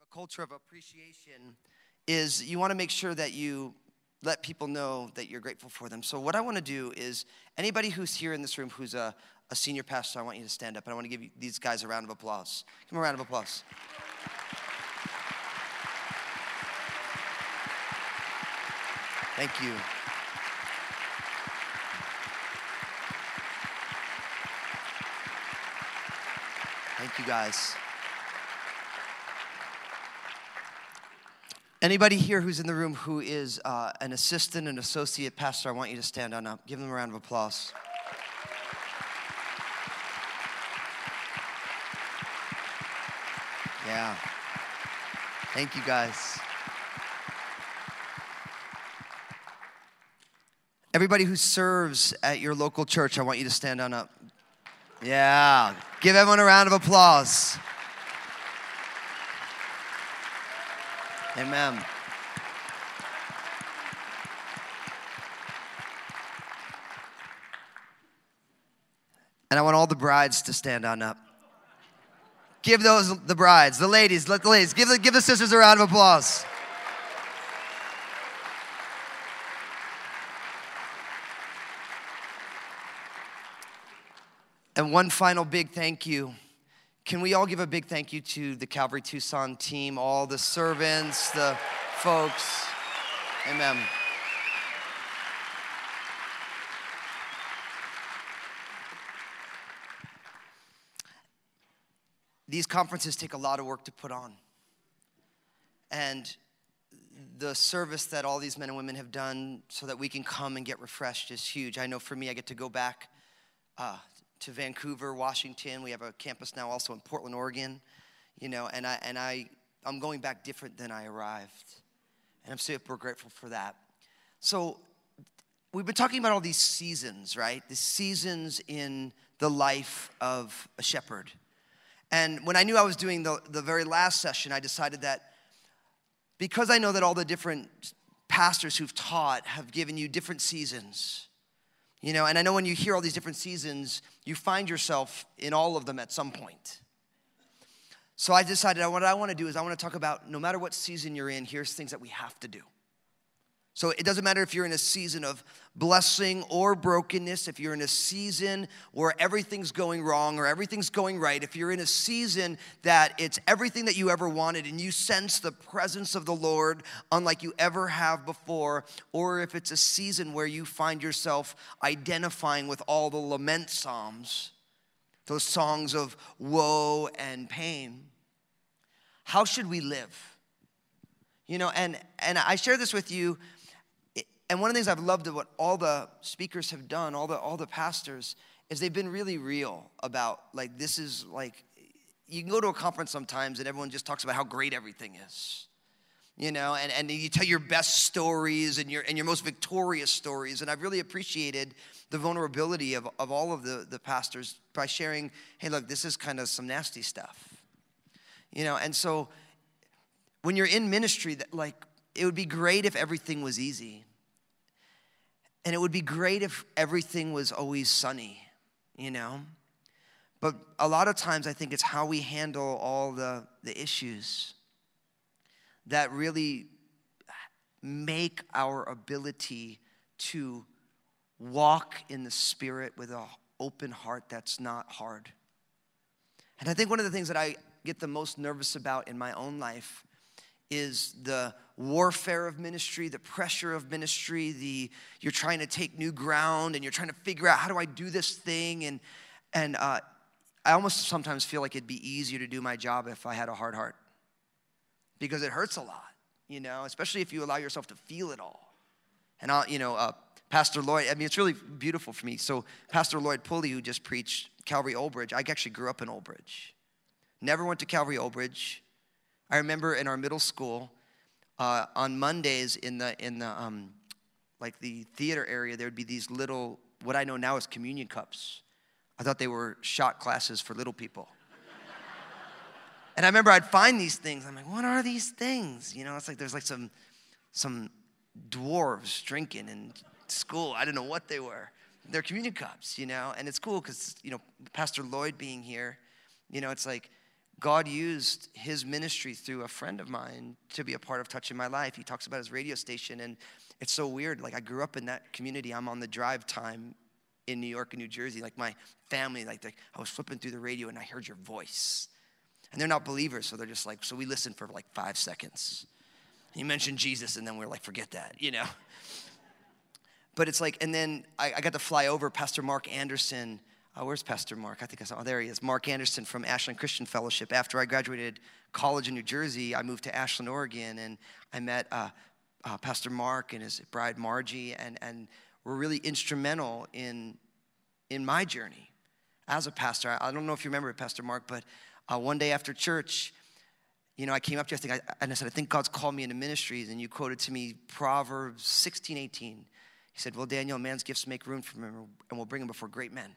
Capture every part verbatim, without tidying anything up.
a culture of appreciation is you want to make sure that you let people know that you're grateful for them. So what I want to do is, anybody who's here in this room who's a, a senior pastor, I want you to stand up, and I want to give you, these guys a round of applause. Give them a round of applause. Thank you. Thank you, guys. Anybody here who's in the room who is uh, an assistant, an associate pastor, I want you to stand on up. Give them a round of applause. Yeah. Thank you, guys. Everybody who serves at your local church, I want you to stand on up. Yeah. Give everyone a round of applause. Amen. And I want all the brides to stand on up. Give those, the brides, the ladies, let the ladies, give the, give the sisters a round of applause. And one final big thank you. Can we all give a big thank you to the Calvary Tucson team, all the servants, the folks. Amen. These conferences take a lot of work to put on. And the service that all these men and women have done so that we can come and get refreshed is huge. I know for me, I get to go back uh, to Vancouver, Washington. We have a campus now also in Portland, Oregon, you know, and I and I I'm going back different than I arrived. And I'm super grateful for that. So we've been talking about all these seasons, right? The seasons in the life of a shepherd. And when I knew I was doing the, the very last session, I decided that because I know that all the different pastors who've taught have given you different seasons, you know, and I know when you hear all these different seasons, you find yourself in all of them at some point. So I decided what I want to do is I want to talk about no matter what season you're in, here's things that we have to do. So it doesn't matter if you're in a season of blessing or brokenness, if you're in a season where everything's going wrong or everything's going right, if you're in a season that it's everything that you ever wanted and you sense the presence of the Lord unlike you ever have before, or if it's a season where you find yourself identifying with all the lament psalms, those songs of woe and pain, how should we live? You know, and, and I share this with you. And one of the things I've loved of what all the speakers have done, all the all the pastors, is they've been really real about, like, this is like, you can go to a conference sometimes and everyone just talks about how great everything is. You know, and, and you tell your best stories and your and your most victorious stories. And I've really appreciated the vulnerability of, of all of the, the pastors by sharing, hey, look, this is kind of some nasty stuff. You know, and so when you're in ministry, that like it would be great if everything was easy. And it would be great if everything was always sunny, you know? But a lot of times I think it's how we handle all the, the issues that really make our ability to walk in the Spirit with an open heart that's not hard. And I think one of the things that I get the most nervous about in my own life is the warfare of ministry, the pressure of ministry, the you're trying to take new ground and you're trying to figure out how do I do this thing, and and uh, I almost sometimes feel like it'd be easier to do my job if I had a hard heart, because it hurts a lot, you know, especially if you allow yourself to feel it all. And I'll, you know, uh, Pastor Lloyd, I mean, it's really beautiful for me. So Pastor Lloyd Pulley, who just preached Calvary Old Bridge, I actually grew up in Old Bridge. Never went to Calvary Old Bridge. I remember in our middle school, uh, on Mondays in the in the um, like the theater area, there would be these little, what I know now as communion cups. I thought they were shot classes for little people. And I remember I'd find these things. I'm like, what are these things? You know, it's like there's like some some dwarves drinking in school. I didn't know what they were. They're communion cups, you know, and it's cool because, you know, Pastor Lloyd being here, you know, it's like, God used his ministry through a friend of mine to be a part of touching my life. He talks about his radio station, and it's so weird. Like, I grew up in that community. I'm on the drive time in New York and New Jersey. Like, my family, like, they, I was flipping through the radio, and I heard your voice. And they're not believers, so they're just like, so we listened for like five seconds. You mentioned Jesus, and then we're like, forget that, you know? But it's like, and then I, I got to fly over Pastor Mark Anderson. Oh, where's Pastor Mark? I think I saw, oh, there he is. Mark Anderson from Ashland Christian Fellowship. After I graduated college in New Jersey, I moved to Ashland, Oregon, and I met uh, uh, Pastor Mark and his bride Margie, and, and were really instrumental in, in my journey as a pastor. I, I don't know if you remember it, Pastor Mark, but uh, one day after church, you know, I came up to you, I think I, and I said, I think God's called me into ministries, and you quoted to me Proverbs sixteen eighteen. He said, well, Daniel, a man's gifts make room for him, and we'll bring him before great men.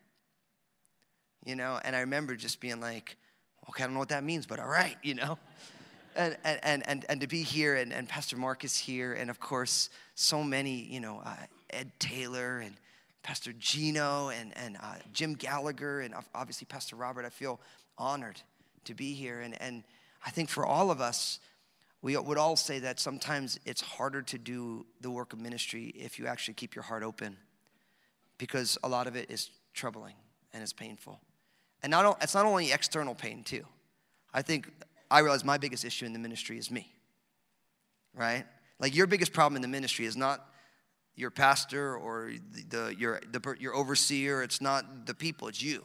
You know, and I remember just being like, okay, I don't know what that means, but all right, you know. And and and and to be here, and, and Pastor Mark is here, and of course, so many, you know, uh, Ed Taylor and Pastor Gino and, and uh, Jim Gallagher, and obviously Pastor Robert. I feel honored to be here. And, and I think for all of us, we would all say that sometimes it's harder to do the work of ministry if you actually keep your heart open, because a lot of it is troubling and it's painful. And not, it's not only external pain too. I think, I realize my biggest issue in the ministry is me, right? Like, your biggest problem in the ministry is not your pastor or the, the your the, your overseer. It's not the people, it's you.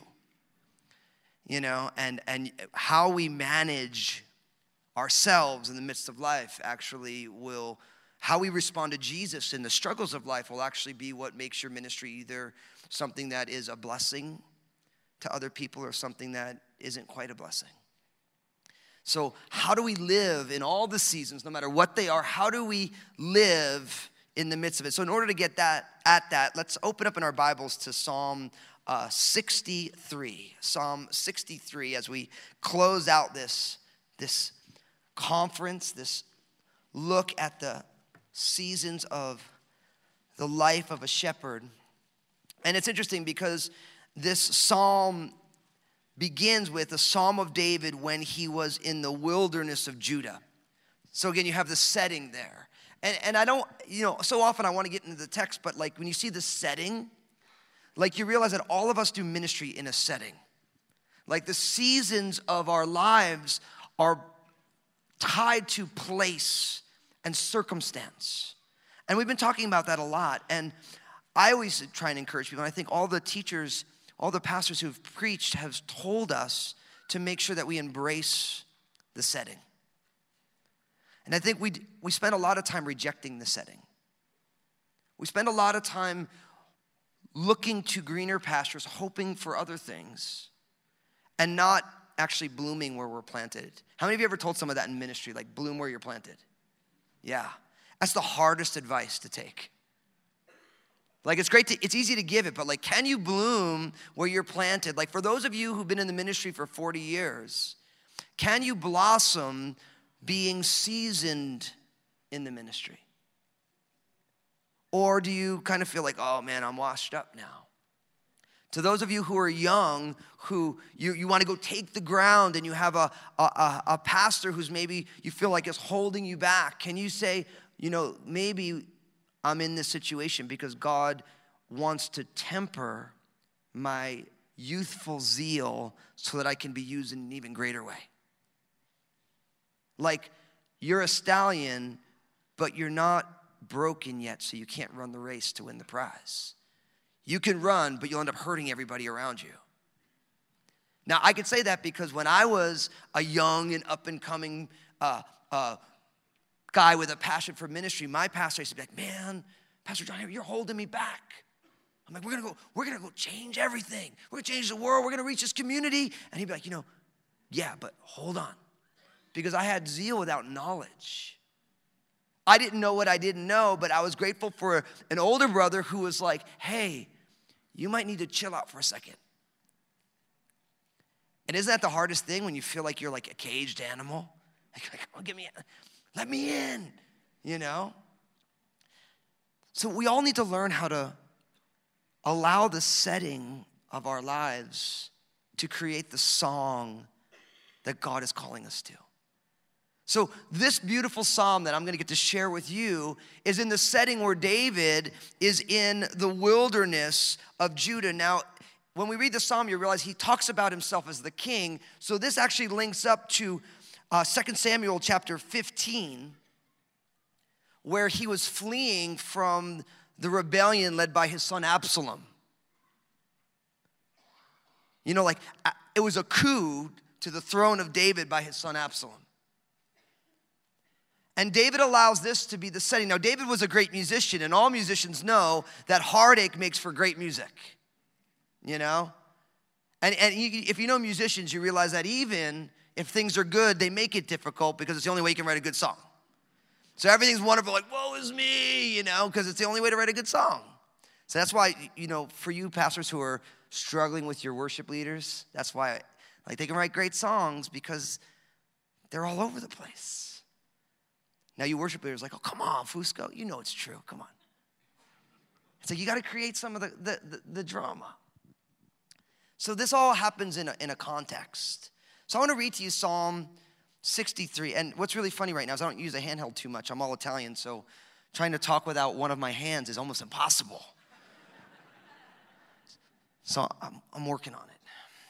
You know, and, and how we manage ourselves in the midst of life actually will, how we respond to Jesus in the struggles of life will actually be what makes your ministry either something that is a blessing to other people or something that isn't quite a blessing. So how do we live in all the seasons, no matter what they are? How do we live in the midst of it? So in order to get that at that, let's open up in our Bibles to Psalm uh, sixty-three. Psalm sixty-three, as we close out this, this conference, this look at the seasons of the life of a shepherd. And it's interesting because this psalm begins with a psalm of David when he was in the wilderness of Judah. So again, you have the setting there. And, and I don't, you know, so often I want to get into the text, but like when you see the setting, like you realize that all of us do ministry in a setting. Like the seasons of our lives are tied to place and circumstance. And we've been talking about that a lot. And I always try and encourage people, and I think all the teachers, all the pastors who've preached have told us to make sure that we embrace the setting. And I think we we spend a lot of time rejecting the setting. We spend a lot of time looking to greener pastures, hoping for other things, and not actually blooming where we're planted. How many of you ever told some of that in ministry, like bloom where you're planted? Yeah, that's the hardest advice to take. Like, it's great to, it's easy to give it, but like, can you bloom where you're planted? Like, for those of you who've been in the ministry for forty years, can you blossom being seasoned in the ministry? Or do you kind of feel like, oh man, I'm washed up now? To those of you who are young, who you, you want to go take the ground and you have a, a, a pastor who's maybe you feel like is holding you back, can you say, you know, maybe I'm in this situation because God wants to temper my youthful zeal so that I can be used in an even greater way? Like, you're a stallion, but you're not broken yet, so you can't run the race to win the prize. You can run, but you'll end up hurting everybody around you. Now, I could say that because when I was a young and up-and-coming uh, uh, guy with a passion for ministry, my pastor used to be like, man, Pastor John, you're holding me back. I'm like, we're gonna go, we're gonna go change everything. We're gonna change the world. We're gonna reach this community. And he'd be like, you know, yeah, but hold on. Because I had zeal without knowledge. I didn't know what I didn't know, but I was grateful for an older brother who was like, hey, you might need to chill out for a second. And isn't that the hardest thing when you feel like you're like a caged animal? Like, oh, get me in. Let me in, you know? So we all need to learn how to allow the setting of our lives to create the song that God is calling us to. So this beautiful psalm that I'm going to get to share with you is in the setting where David is in the wilderness of Judah. Now, when we read the psalm, you realize he talks about himself as the king. So this actually links up to uh, Second Samuel chapter fifteen, where he was fleeing from the rebellion led by his son Absalom. You know, like it was a coup to the throne of David by his son Absalom. And David allows this to be the setting. Now, David was a great musician, and all musicians know that heartache makes for great music, you know? And, and you, if you know musicians, you realize that even if things are good, they make it difficult because it's the only way you can write a good song. So everything's wonderful, like, woe is me, you know, because it's the only way to write a good song. So that's why, you know, for you pastors who are struggling with your worship leaders, that's why, like, they can write great songs because they're all over the place. Now you worship leaders like, oh, come on, Fusco. You know it's true. Come on. It's like you got to create some of the, the, the, the drama. So this all happens in a, in a context. So I want to read to you Psalm sixty-three. And what's really funny right now is I don't use a handheld too much. I'm all Italian, so trying to talk without one of my hands is almost impossible. So I'm, I'm working on it.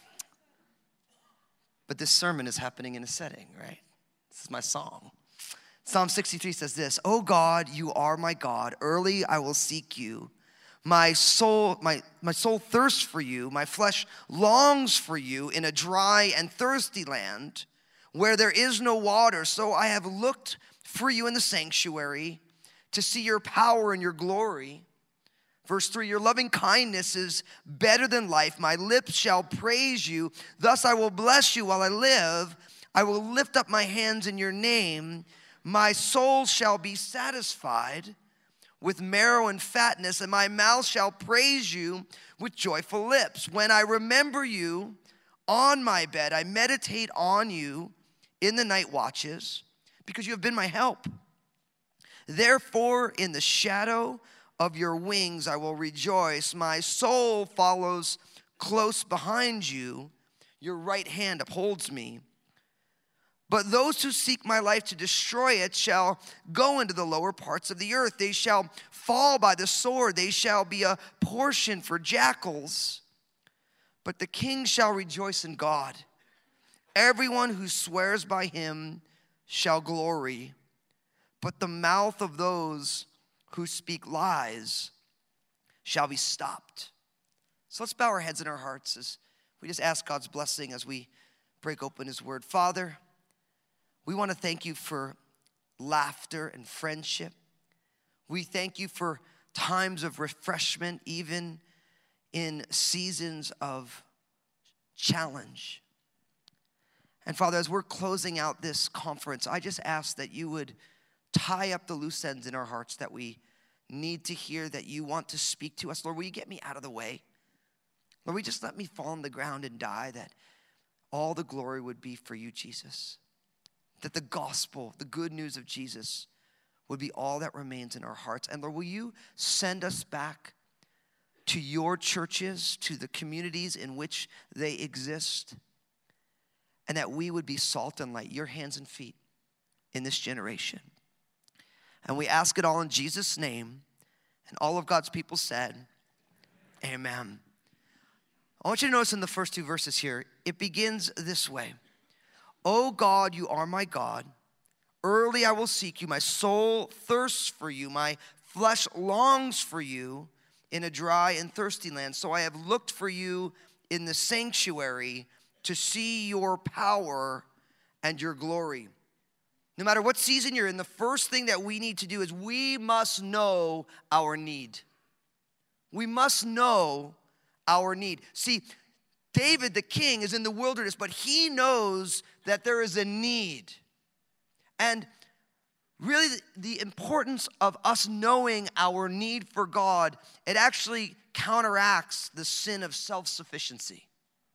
But this sermon is happening in a setting, right? This is my song. Psalm sixty-three says this, "O God, you are my God. Early I will seek you. My soul, my, my soul thirsts for you. My flesh longs for you in a dry and thirsty land where there is no water. So I have looked for you in the sanctuary to see your power and your glory." Verse three, "Your loving kindness is better than life. My lips shall praise you. Thus I will bless you while I live. I will lift up my hands in your name. My soul shall be satisfied with marrow and fatness, and my mouth shall praise you with joyful lips. When I remember you on my bed, I meditate on you in the night watches, because you have been my help. Therefore, in the shadow of your wings I will rejoice. My soul follows close behind you. Your right hand upholds me. But those who seek my life to destroy it shall go into the lower parts of the earth. They shall fall by the sword. They shall be a portion for jackals. But the king shall rejoice in God. Everyone who swears by him shall glory. But the mouth of those who speak lies shall be stopped." So let's bow our heads and our hearts as we just ask God's blessing as we break open his word. Father, we want to thank you for laughter and friendship. We thank you for times of refreshment, even in seasons of challenge. And Father, as we're closing out this conference, I just ask that you would tie up the loose ends in our hearts that we need to hear, that you want to speak to us. Lord, will you get me out of the way? Lord, will you just let me fall on the ground and die, that all the glory would be for you, Jesus. That the gospel, the good news of Jesus, would be all that remains in our hearts. And Lord, will you send us back to your churches, to the communities in which they exist, and that we would be salt and light, your hands and feet in this generation. And we ask it all in Jesus' name. And all of God's people said, amen. I want you to notice in the first two verses here, it begins this way. "O God, you are my God. Early I will seek you. My soul thirsts for you. My flesh longs for you in a dry and thirsty land. So I have looked for you in the sanctuary to see your power and your glory." No matter what season you're in, the first thing that we need to do is we must know our need. We must know our need. See, David, the king, is in the wilderness, but he knows that there is a need. And really, the importance of us knowing our need for God, it actually counteracts the sin of self-sufficiency.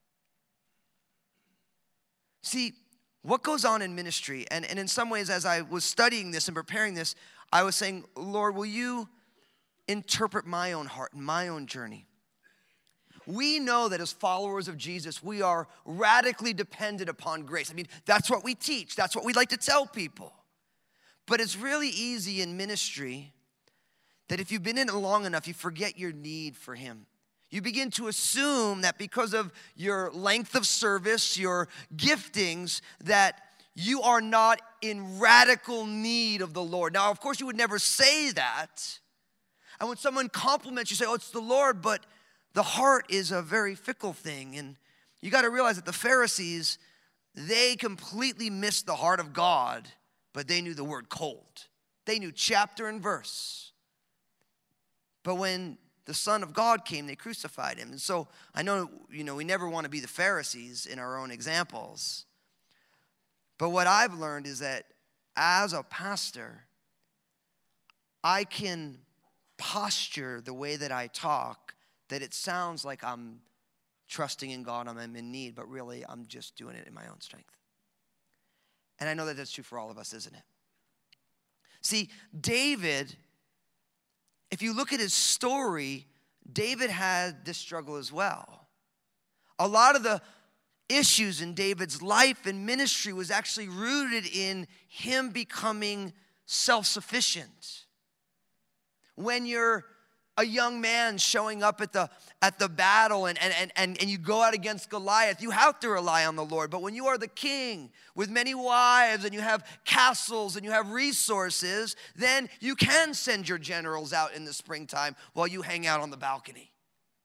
See, what goes on in ministry, and, and in some ways, as I was studying this and preparing this, I was saying, Lord, will you interpret my own heart and my own journey? We know that as followers of Jesus, we are radically dependent upon grace. I mean, that's what we teach. That's what we like to tell people. But it's really easy in ministry that if you've been in it long enough, you forget your need for him. You begin to assume that because of your length of service, your giftings, that you are not in radical need of the Lord. Now, of course, you would never say that. And when someone compliments you, say, oh, it's the Lord, but the heart is a very fickle thing. And you got to realize that the Pharisees, they completely missed the heart of God, but they knew the word cold. They knew chapter and verse. But when the Son of God came, they crucified him. And so I know, you know, we never want to be the Pharisees in our own examples. But what I've learned is that as a pastor, I can posture the way that I talk that it sounds like I'm trusting in God, I'm in need, but really I'm just doing it in my own strength. And I know that that's true for all of us, isn't it? See, David, if you look at his story, David had this struggle as well. A lot of the issues in David's life and ministry was actually rooted in him becoming self-sufficient. When you're a young man showing up at the at the battle and, and, and, and you go out against Goliath, you have to rely on the Lord. But when you are the king with many wives and you have castles and you have resources, then you can send your generals out in the springtime while you hang out on the balcony.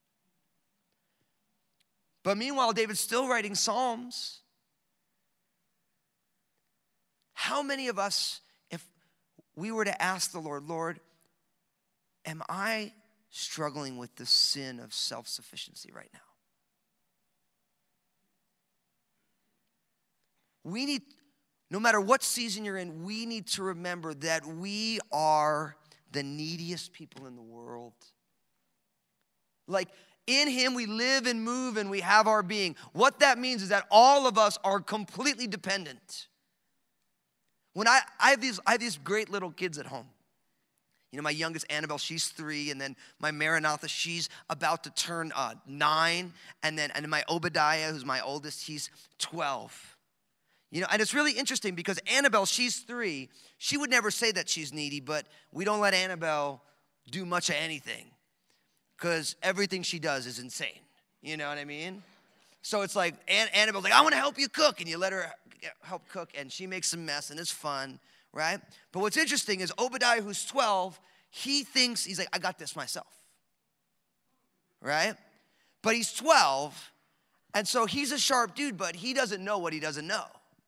But meanwhile, David's still writing Psalms. How many of us, if we were to ask the Lord, Lord, am I struggling with the sin of self-sufficiency right now? We need, no matter what season you're in, we need to remember that we are the neediest people in the world. Like, in him we live and move and we have our being. What that means is that all of us are completely dependent. When I, I have these, I have these great little kids at home. You know, my youngest, Annabelle, she's three, and then my Maranatha, she's about to turn uh, nine, and then and then my Obadiah, who's my oldest, he's twelve. You know, and it's really interesting because Annabelle, she's three. She would never say that she's needy, but we don't let Annabelle do much of anything because everything she does is insane. You know what I mean? So it's like, Ann- Annabelle's like, I want to help you cook, and you let her help cook, and she makes a mess, and it's fun. Right? But what's interesting is Obadiah, who's twelve, he thinks, he's like, I got this myself. Right? But he's twelve, and so he's a sharp dude, but he doesn't know what he doesn't know.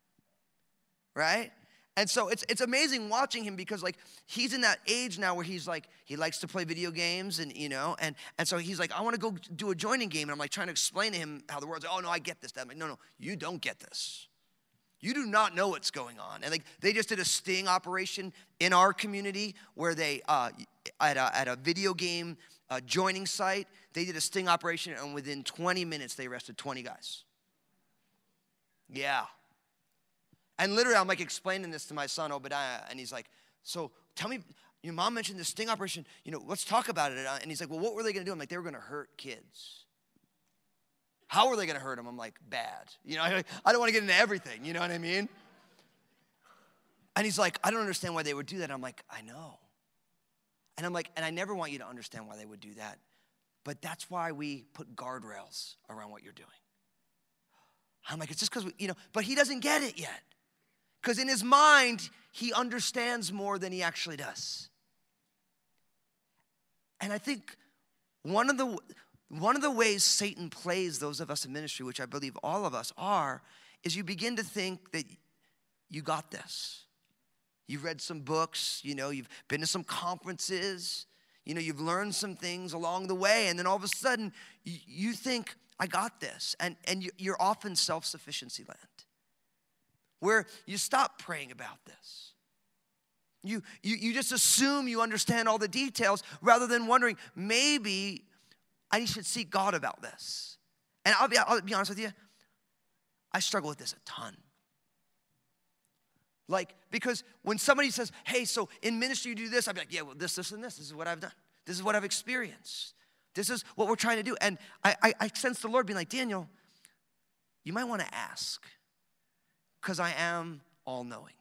Right? And so it's it's amazing watching him because, like, he's in that age now where he's like, he likes to play video games and, you know, and, and so he's like, I want to go do a joining game. And I'm like trying to explain to him how the world's, oh, no, I get this. I'm like, no, no, you don't get this. You do not know what's going on. And like they just did a sting operation in our community where they, uh, at, a, at a video game uh, joining site, they did a sting operation, and within twenty minutes, they arrested twenty guys. Yeah. And literally, I'm like explaining this to my son, Obadiah, and he's like, so tell me, your mom mentioned this sting operation, you know, let's talk about it. And he's like, well, what were they going to do? I'm like, they were going to hurt kids. How are they going to hurt him? I'm like, bad. You know, I, I don't want to get into everything. You know what I mean? And he's like, I don't understand why they would do that. I'm like, I know. And I'm like, and I never want you to understand why they would do that. But that's why we put guardrails around what you're doing. I'm like, it's just because, you know, but he doesn't get it yet. Because in his mind, he understands more than he actually does. And I think one of the... One of the ways Satan plays those of us in ministry, which I believe all of us are, is you begin to think that you got this. You've read some books, you know, you've been to some conferences, you know, you've learned some things along the way, and then all of a sudden you, you think, I got this. And, and you're off in self-sufficiency land, where you stop praying about this. You, you, you just assume you understand all the details rather than wondering, maybe I should seek God about this. And I'll be, I'll be honest with you, I struggle with this a ton. Like, because when somebody says, hey, so in ministry you do this, I'll be like, yeah, well, this, this, and this. This is what I've done. This is what I've experienced. This is what we're trying to do. And I, I, I sense the Lord being like, Daniel, you might want to ask, because I am all-knowing.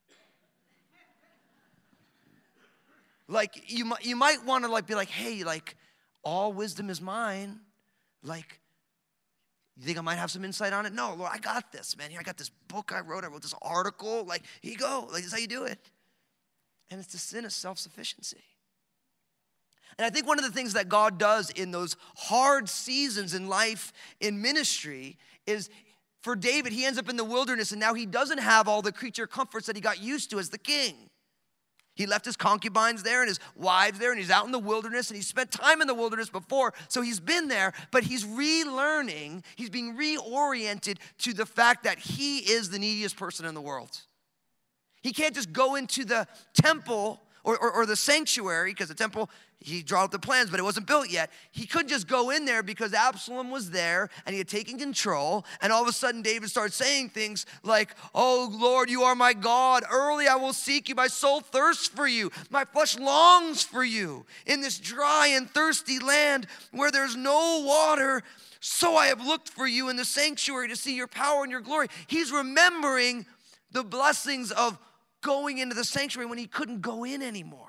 Like, you might, you might want to like be like, hey, like, all wisdom is mine. Like, you think I might have some insight on it? No, Lord, I got this, man. Here, I got this book I wrote. I wrote this article. Like, here you go. Like, this is how you do it. And it's the sin of self-sufficiency. And I think one of the things that God does in those hard seasons in life, in ministry, is for David, he ends up in the wilderness, and now he doesn't have all the creature comforts that he got used to as the king. He left his concubines there and his wives there, and he's out in the wilderness, and he spent time in the wilderness before, so he's been there, but he's relearning, he's being reoriented to the fact that he is the neediest person in the world. He can't just go into the temple or, or, or the sanctuary, because the temple, he drew out the plans, but it wasn't built yet. He couldn't just go in there because Absalom was there and he had taken control. And all of a sudden, David started saying things like, oh, Lord, you are my God. Early I will seek you. My soul thirsts for you. My flesh longs for you in this dry and thirsty land where there's no water. So I have looked for you in the sanctuary to see your power and your glory. He's remembering the blessings of going into the sanctuary when he couldn't go in anymore.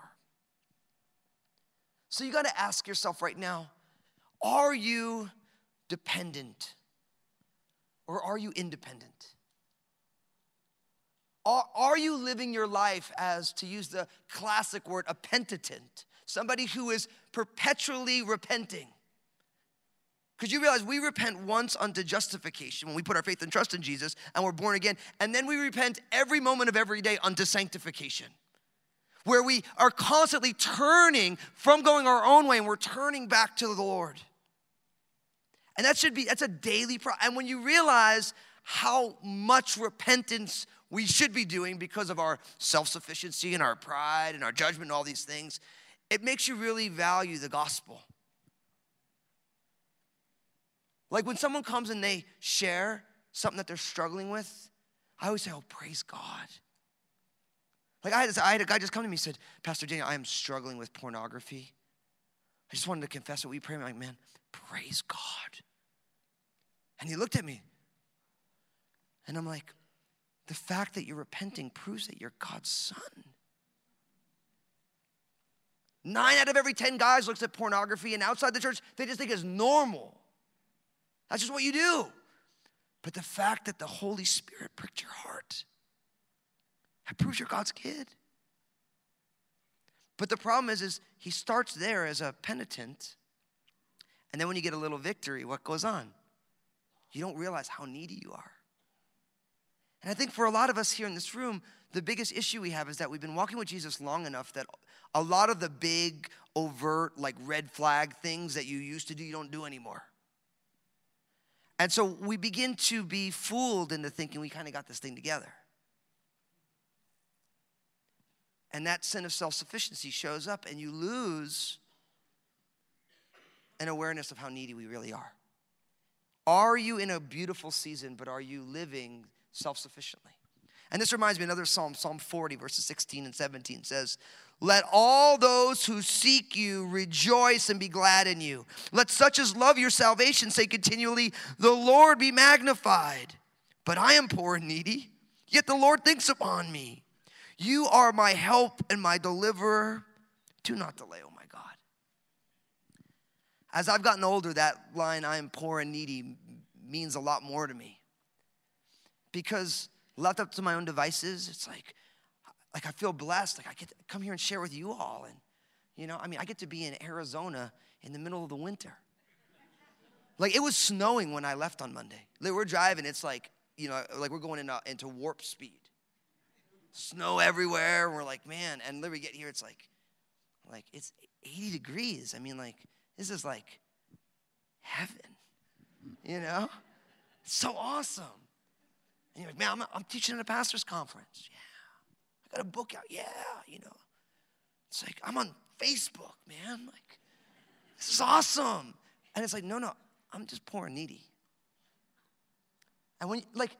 So you got to ask yourself right now, are you dependent or are you independent? Are, are you living your life as, to use the classic word, a penitent, somebody who is perpetually repenting? Because you realize we repent once unto justification when we put our faith and trust in Jesus and we're born again. And then we repent every moment of every day unto sanctification, where we are constantly turning from going our own way and we're turning back to the Lord. And that should be, that's a daily process. And when you realize how much repentance we should be doing because of our self-sufficiency and our pride and our judgment and all these things, it makes you really value the gospel. Like when someone comes and they share something that they're struggling with, I always say, oh, praise God. Like I had, I had a guy just come to me and said, Pastor Daniel, I am struggling with pornography. I just wanted to confess it. Will you pray? I'm like, man, praise God. And he looked at me. And I'm like, the fact that you're repenting proves that you're God's son. Nine out of every ten guys looks at pornography, and outside the church, they just think it's normal. That's just what you do. But the fact that the Holy Spirit pricked your heart, that proves you're God's kid. But the problem is, is he starts there as a penitent, and then when you get a little victory, what goes on? You don't realize how needy you are. And I think for a lot of us here in this room, the biggest issue we have is that we've been walking with Jesus long enough that a lot of the big, overt, like red flag things that you used to do, you don't do anymore. And so we begin to be fooled into thinking we kind of got this thing together. And that sin of self-sufficiency shows up, and you lose an awareness of how needy we really are. Are you in a beautiful season, but are you living self-sufficiently? And this reminds me of another psalm, Psalm forty, verses sixteen and seventeen says, let all those who seek you rejoice and be glad in you. Let such as love your salvation say continually, the Lord be magnified. But I am poor and needy, yet the Lord thinks upon me. You are my help and my deliverer. Do not delay, oh my God. As I've gotten older, that line, I am poor and needy, means a lot more to me. Because left up to my own devices, it's like, like I feel blessed. Like I get to come here and share with you all. And, you know, I mean, I get to be in Arizona in the middle of the winter. Like it was snowing when I left on Monday. Like, we're driving, it's like, you know, like we're going into, into warp speed. Snow everywhere. We're like, man, and then we get here, it's like, like it's eighty degrees. I mean, like, this is like heaven, you know? It's so awesome. And you're like, man, I'm, I'm teaching at a pastor's conference. Yeah. I got a book out. Yeah, you know. It's like, I'm on Facebook, man. Like, this is awesome. And it's like, no, no, I'm just poor and needy. And when, like,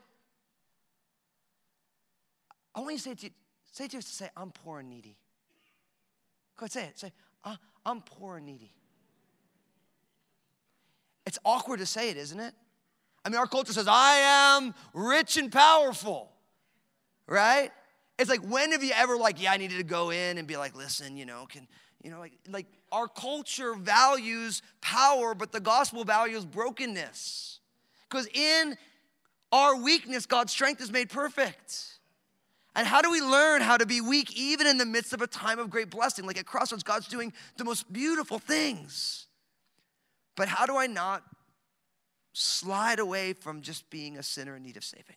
I want you to say it to you, say it to you, say, I'm poor and needy. Go ahead, say it. Say, uh, I'm poor and needy. It's awkward to say it, isn't it? I mean, our culture says, I am rich and powerful, right? It's like, when have you ever like, yeah, I needed to go in and be like, listen, you know, can, you know, like, like our culture values power, but the gospel values brokenness. Because in our weakness, God's strength is made perfect. And how do we learn how to be weak even in the midst of a time of great blessing? Like at Crossroads, God's doing the most beautiful things. But how do I not slide away from just being a sinner in need of saving?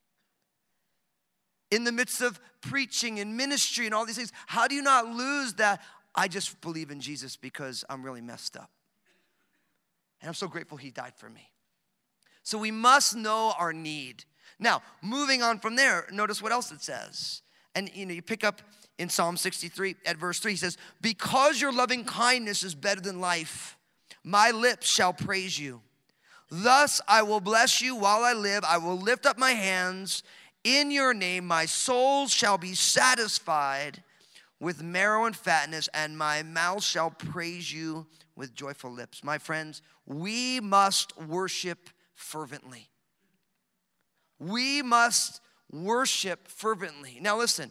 In the midst of preaching and ministry and all these things, how do you not lose that I just believe in Jesus because I'm really messed up? And I'm so grateful he died for me. So we must know our need. Now, moving on from there, notice what else it says. And you know, you pick up in Psalm sixty-three at verse three, he says, because your loving kindness is better than life, my lips shall praise you. Thus I will bless you while I live. I will lift up my hands in your name. My soul shall be satisfied with marrow and fatness, and my mouth shall praise you with joyful lips. My friends, we must worship fervently. We must worship fervently. Now listen,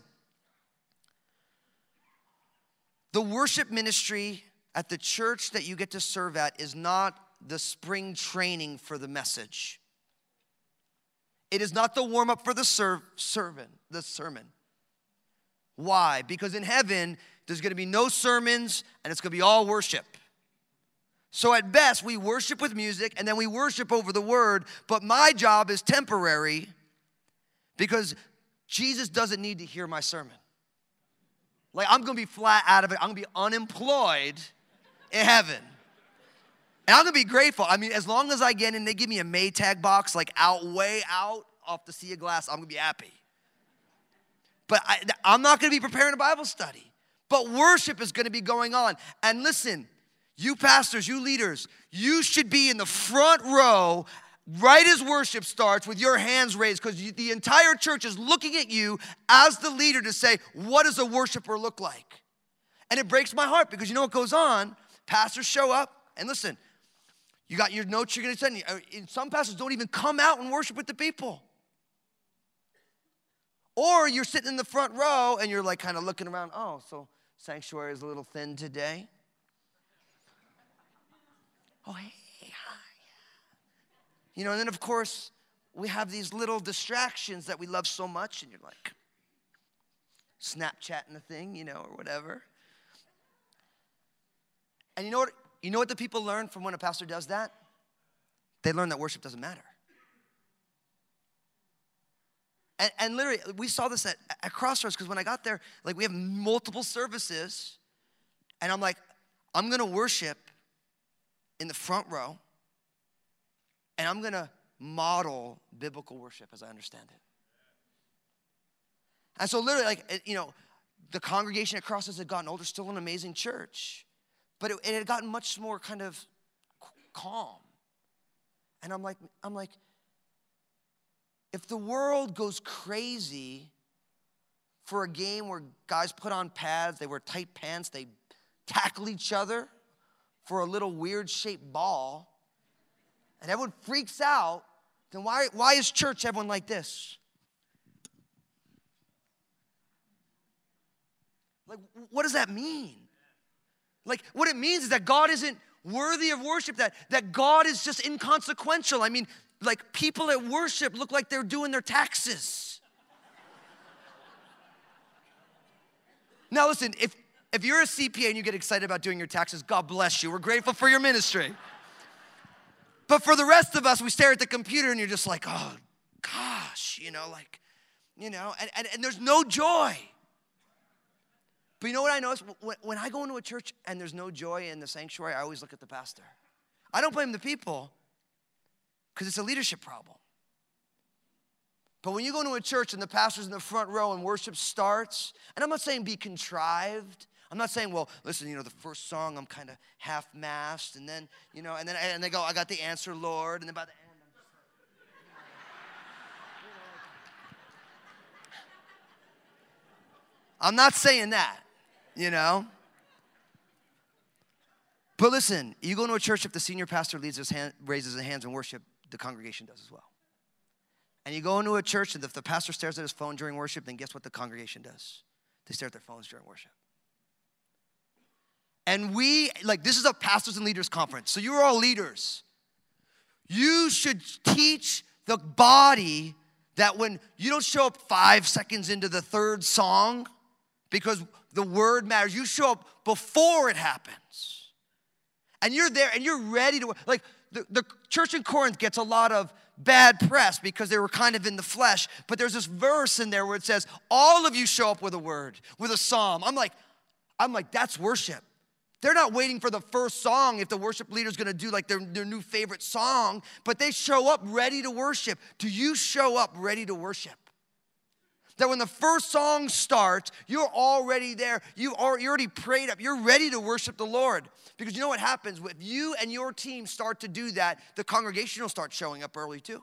the worship ministry at the church that you get to serve at is not the spring training for the message. It is not the warm-up for the serv- sermon, the sermon. Why? Because in heaven, there's going to be no sermons, and it's going to be all worship. So at best, we worship with music, and then we worship over the word, but my job is temporary because Jesus doesn't need to hear my sermon. Like, I'm going to be flat out of it. I'm going to be unemployed in heaven. And I'm going to be grateful. I mean, as long as I get in, they give me a Maytag box, like out, way out off the sea of glass, I'm going to be happy. But I, I'm not going to be preparing a Bible study. But worship is going to be going on. And listen, you pastors, you leaders, you should be in the front row right as worship starts with your hands raised, because the entire church is looking at you as the leader to say, what does a worshiper look like? And it breaks my heart because you know what goes on? Pastors show up, and listen, you got your notes you're going to send. Some pastors don't even come out and worship with the people. Or you're sitting in the front row and you're like kind of looking around. Oh, so sanctuary is a little thin today. Oh, hey, hi. You know, and then of course, we have these little distractions that we love so much, and you're like Snapchatting a thing, you know, or whatever. And you know what? You know what the people learn from when a pastor does that? They learn that worship doesn't matter. And, and literally, we saw this at, at Crossroads, because when I got there, like we have multiple services, and I'm like, I'm gonna worship in the front row, and I'm gonna model biblical worship as I understand it. And so literally, like, you know, the congregation at Crossroads had gotten older, still an amazing church, but it, it had gotten much more kind of calm. And I'm like, I'm like, if the world goes crazy for a game where guys put on pads, they wear tight pants, they tackle each other for a little weird shaped ball, and everyone freaks out, then why, why is church everyone like this? Like, what does that mean? Like, what it means is that God isn't worthy of worship, that, that God is just inconsequential. I mean, like, people at worship look like they're doing their taxes. Now, listen, if, if you're a C P A and you get excited about doing your taxes, God bless you. We're grateful for your ministry. But for the rest of us, we stare at the computer and you're just like, oh, gosh, you know, like, you know, and, and, and there's no joy. But you know what I notice? When, when I go into a church and there's no joy in the sanctuary, I always look at the pastor. I don't blame the people, because it's a leadership problem. But when you go to a church and the pastor's in the front row and worship starts, and I'm not saying be contrived. I'm not saying, well, listen, you know, the first song I'm kind of half-masked, and then, you know, and then and they go, I got the answer, Lord, and then by the end, I'm just like, I'm not saying that, you know. But listen, you go to a church, if the senior pastor leads his hand, raises his hands in worship, the congregation does as well. And you go into a church, and if the pastor stares at his phone during worship, then guess what the congregation does? They stare at their phones during worship. And we, like, this is a pastors and leaders conference, so you're all leaders. You should teach the body that when you don't show up five seconds into the third song, because the word matters, you show up before it happens. And you're there, and you're ready to, like, the, the church in Corinth gets a lot of bad press because they were kind of in the flesh. But there's this verse in there where it says, all of you show up with a word, with a psalm. I'm like, I'm like, that's worship. They're not waiting for the first song if the worship leader's gonna do like their, their new favorite song, but they show up ready to worship. Do you show up ready to worship? That when the first song starts, you're already there. You are, you're already prayed up. You're ready to worship the Lord. Because you know what happens? If you and your team start to do that, the congregation will start showing up early too.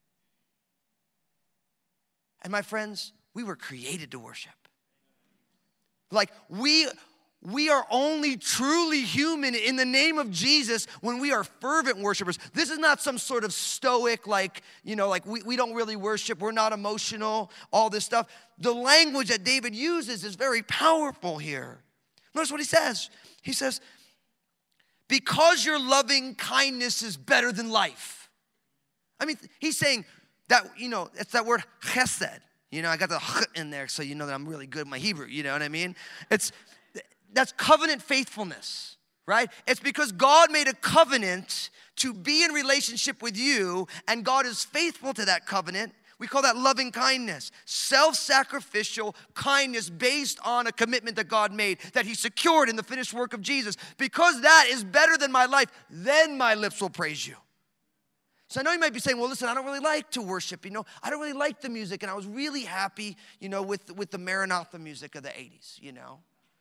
And my friends, we were created to worship. Like we... We are only truly human in the name of Jesus when we are fervent worshipers. This is not some sort of stoic, like, you know, like we, we don't really worship, we're not emotional, all this stuff. The language that David uses is very powerful here. Notice what he says. He says, because your loving kindness is better than life. I mean, he's saying that, you know, it's that word chesed. You know, I got the ch in there so you know that I'm really good at my Hebrew, you know what I mean? It's... That's covenant faithfulness, right? It's because God made a covenant to be in relationship with you, and God is faithful to that covenant. We call that loving kindness, self-sacrificial kindness based on a commitment that God made, that he secured in the finished work of Jesus. Because that is better than my life, then my lips will praise you. So I know you might be saying, well, listen, I don't really like to worship, you know. I don't really like the music, and I was really happy, you know, with, with the Maranatha music of the eighties, you know.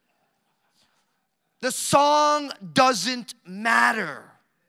The song doesn't matter.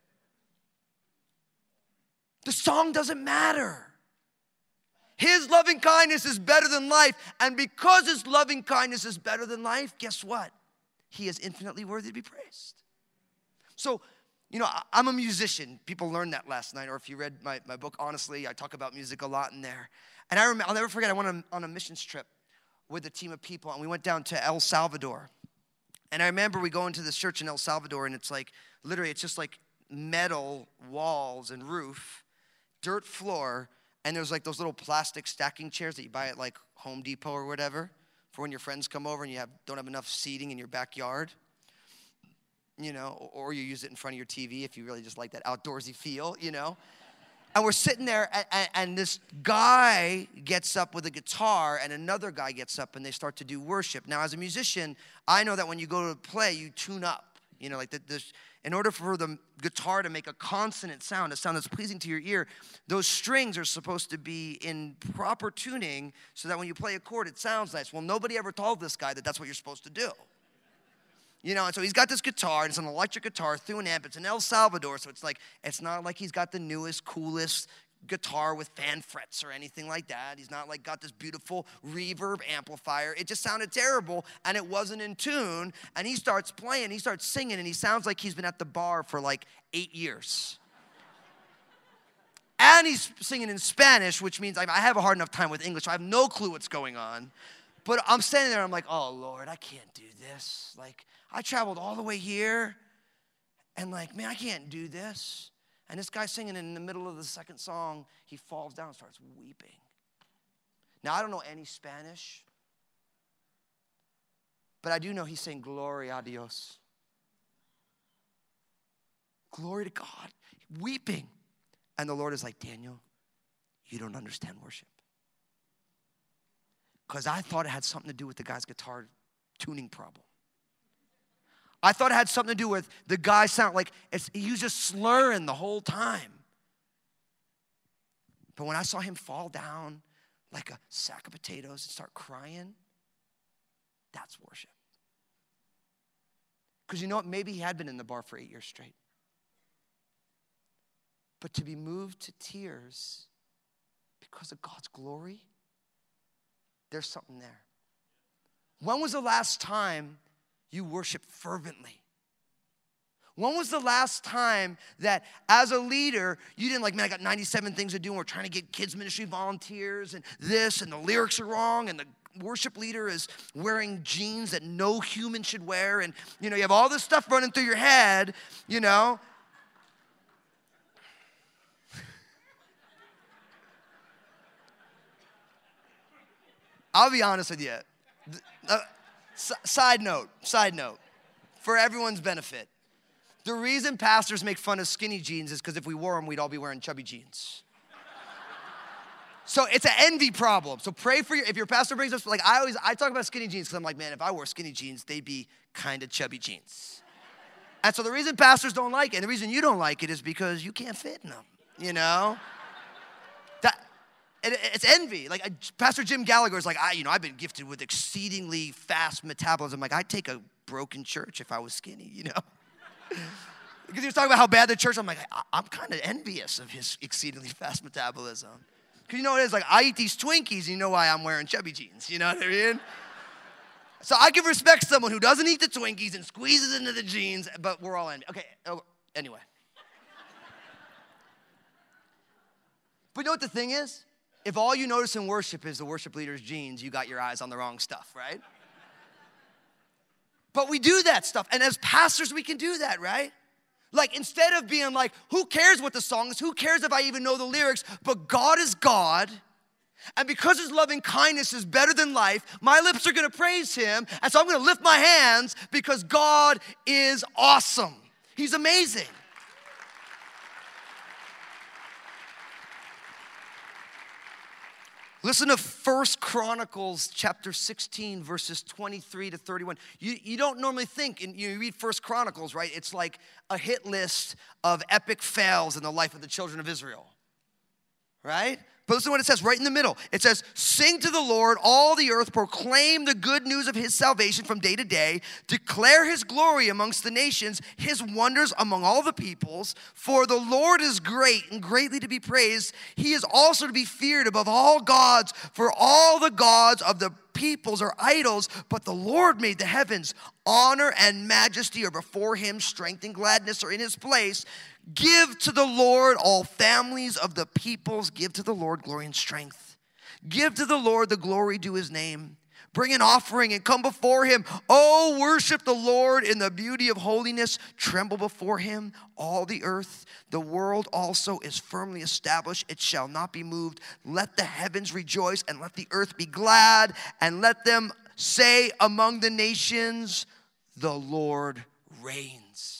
The song doesn't matter. His loving kindness is better than life. And because his loving kindness is better than life, guess what? He is infinitely worthy to be praised. So, you know, I'm a musician. People learned that last night. Or if you read my, my book, honestly, I talk about music a lot in there. And I remember, I'll never forget, I went on, on a missions trip with a team of people. And we went down to El Salvador. And I remember we go into this church in El Salvador, and it's like, literally, it's just like metal walls and roof, dirt floor, and there's like those little plastic stacking chairs that you buy at like Home Depot or whatever for when your friends come over and you have, don't have enough seating in your backyard, you know, or you use it in front of your T V if you really just like that outdoorsy feel, you know. And we're sitting there, and, and this guy gets up with a guitar, and another guy gets up, and they start to do worship. Now, as a musician, I know that when you go to play, you tune up. You know, like the, this, in order for the guitar to make a consonant sound, a sound that's pleasing to your ear, those strings are supposed to be in proper tuning so that when you play a chord, it sounds nice. Well, nobody ever told this guy that that's what you're supposed to do. You know, and so he's got this guitar, and it's an electric guitar through an amp. It's in El Salvador, so it's like, it's not like he's got the newest, coolest guitar with fan frets or anything like that. He's not like got this beautiful reverb amplifier. It just sounded terrible, and it wasn't in tune. And he starts playing, he starts singing, and he sounds like he's been at the bar for like eight years. And he's singing in Spanish, which means I have a hard enough time with English. So I have no clue what's going on. But I'm standing there, I'm like, oh, Lord, I can't do this. Like, I traveled all the way here, and like, man, I can't do this. And this guy singing in the middle of the second song, he falls down and starts weeping. Now, I don't know any Spanish, but I do know he's saying, Gloria a Dios. Glory to God, weeping. And the Lord is like, Daniel, you don't understand worship. Because I thought it had something to do with the guy's guitar tuning problem. I thought it had something to do with the guy sound like it's, he was just slurring the whole time. But when I saw him fall down like a sack of potatoes and start crying, that's worship. Because you know what? Maybe he had been in the bar for eight years straight. But to be moved to tears because of God's glory, there's something there. When was the last time you worshiped fervently? When was the last time that as a leader, you didn't like, man, I got ninety-seven things to do and we're trying to get kids ministry volunteers and this and the lyrics are wrong and the worship leader is wearing jeans that no human should wear and, you know, you have all this stuff running through your head, you know. I'll be honest with you. Uh, s- side note, side note, for everyone's benefit. The reason pastors make fun of skinny jeans is because if we wore them, we'd all be wearing chubby jeans. So it's an envy problem. So pray for your, if your pastor brings us, like I always, I talk about skinny jeans because I'm like, man, if I wore skinny jeans, they'd be kind of chubby jeans. And so the reason pastors don't like it, and the reason you don't like it is because you can't fit in them, you know? That, it, it's envy. Like Pastor Jim Gallagher is like, I, you know, I've been gifted with exceedingly fast metabolism. Like I'd take a broken church if I was skinny, you know? Because he was talking about how bad the church, I'm like, I, I'm kind of envious of his exceedingly fast metabolism. Because you know what it is, like I eat these Twinkies and you know why I'm wearing chubby jeans, you know what I mean? So I can respect someone who doesn't eat the Twinkies and squeezes into the jeans, but we're all envy. Okay, oh, anyway. But you know what the thing is? If all you notice in worship is the worship leader's jeans, you got your eyes on the wrong stuff, right? But we do that stuff. And as pastors, we can do that, right? Like instead of being like, who cares what the song is? Who cares if I even know the lyrics? But God is God. And because his loving kindness is better than life, my lips are going to praise him. And so I'm going to lift my hands because God is awesome. He's amazing. Listen to First Chronicles chapter sixteen, verses twenty-three to thirty-one. You, you don't normally think, and you read First Chronicles, right? It's like a hit list of epic fails in the life of the children of Israel, right? But listen to what it says right in the middle. It says, sing to the Lord, all the earth, proclaim the good news of his salvation from day to day, declare his glory amongst the nations, his wonders among all the peoples. For the Lord is great and greatly to be praised. He is also to be feared above all gods, for all the gods of the peoples are idols, but the Lord made the heavens. Honor and majesty are before him, strength and gladness are in his place. Give to the Lord, all families of the peoples. Give to the Lord glory and strength. Give to the Lord the glory due his name. Bring an offering and come before him. Oh, worship the Lord in the beauty of holiness. Tremble before him, all the earth. The world also is firmly established. It shall not be moved. Let the heavens rejoice and let the earth be glad. And let them say among the nations, the Lord reigns.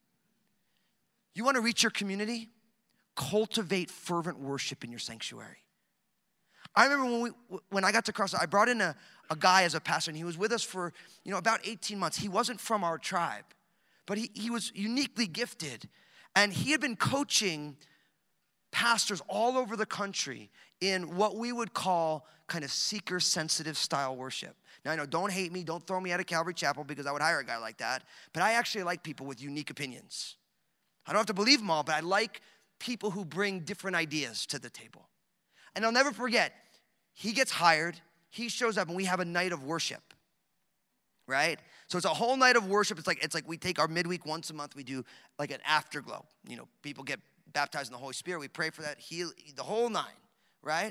You want to reach your community? Cultivate fervent worship in your sanctuary. I remember when we when I got to Cross, I brought in a, a guy as a pastor, and he was with us for, you know, about eighteen months. He wasn't from our tribe, but he, he was uniquely gifted. And he had been coaching pastors all over the country in what we would call kind of seeker-sensitive style worship. Now, I know, don't hate me, don't throw me out of Calvary Chapel because I would hire a guy like that, but I actually like people with unique opinions. I don't have to believe them all, but I like people who bring different ideas to the table. And I'll never forget, he gets hired, he shows up, and we have a night of worship, right? So it's a whole night of worship. It's like it's like we take our midweek once a month, we do like an afterglow. You know, people get baptized in the Holy Spirit. We pray for that, heal, the whole nine, right?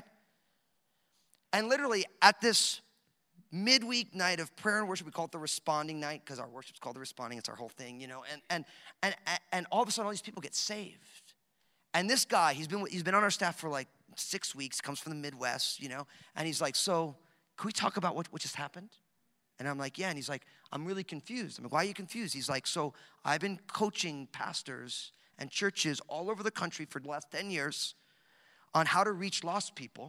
And literally at this midweek night of prayer and worship, we call it the responding night because our worship's called the responding. It's our whole thing, you know. And and and and all of a sudden, all these people get saved. And this guy, he's been he's been on our staff for like six weeks. Comes from the Midwest, you know. And he's like, "So, can we talk about what what just happened?" And I'm like, "Yeah." And he's like, "I'm really confused." I'm like, "Why are you confused?" He's like, "So, I've been coaching pastors and churches all over the country for the last ten years on how to reach lost people."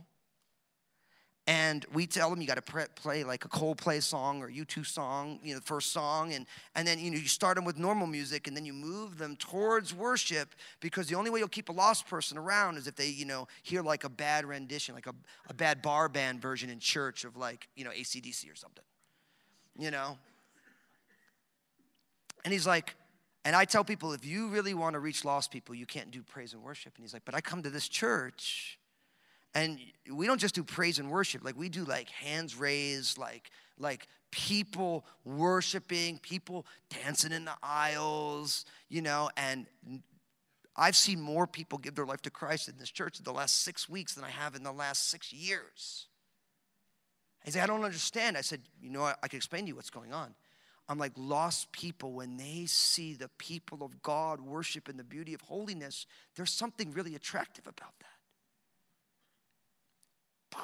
And we tell them you got to play like a Coldplay song or U two song, you know, the first song. And, and then, you know, you start them with normal music and then you move them towards worship because the only way you'll keep a lost person around is if they, you know, hear like a bad rendition, like a, a bad bar band version in church of like, you know, A C D C or something, you know. And he's like, and I tell people, if you really want to reach lost people, you can't do praise and worship. And he's like, but I come to this church and we don't just do praise and worship. Like we do like hands raised, like like people worshiping, people dancing in the aisles, you know, and I've seen more people give their life to Christ in this church in the last six weeks than I have in the last six years. He said, I don't understand. I said, you know what? I can explain to you what's going on. I'm like, lost people, when they see the people of God worship in the beauty of holiness, there's something really attractive about that.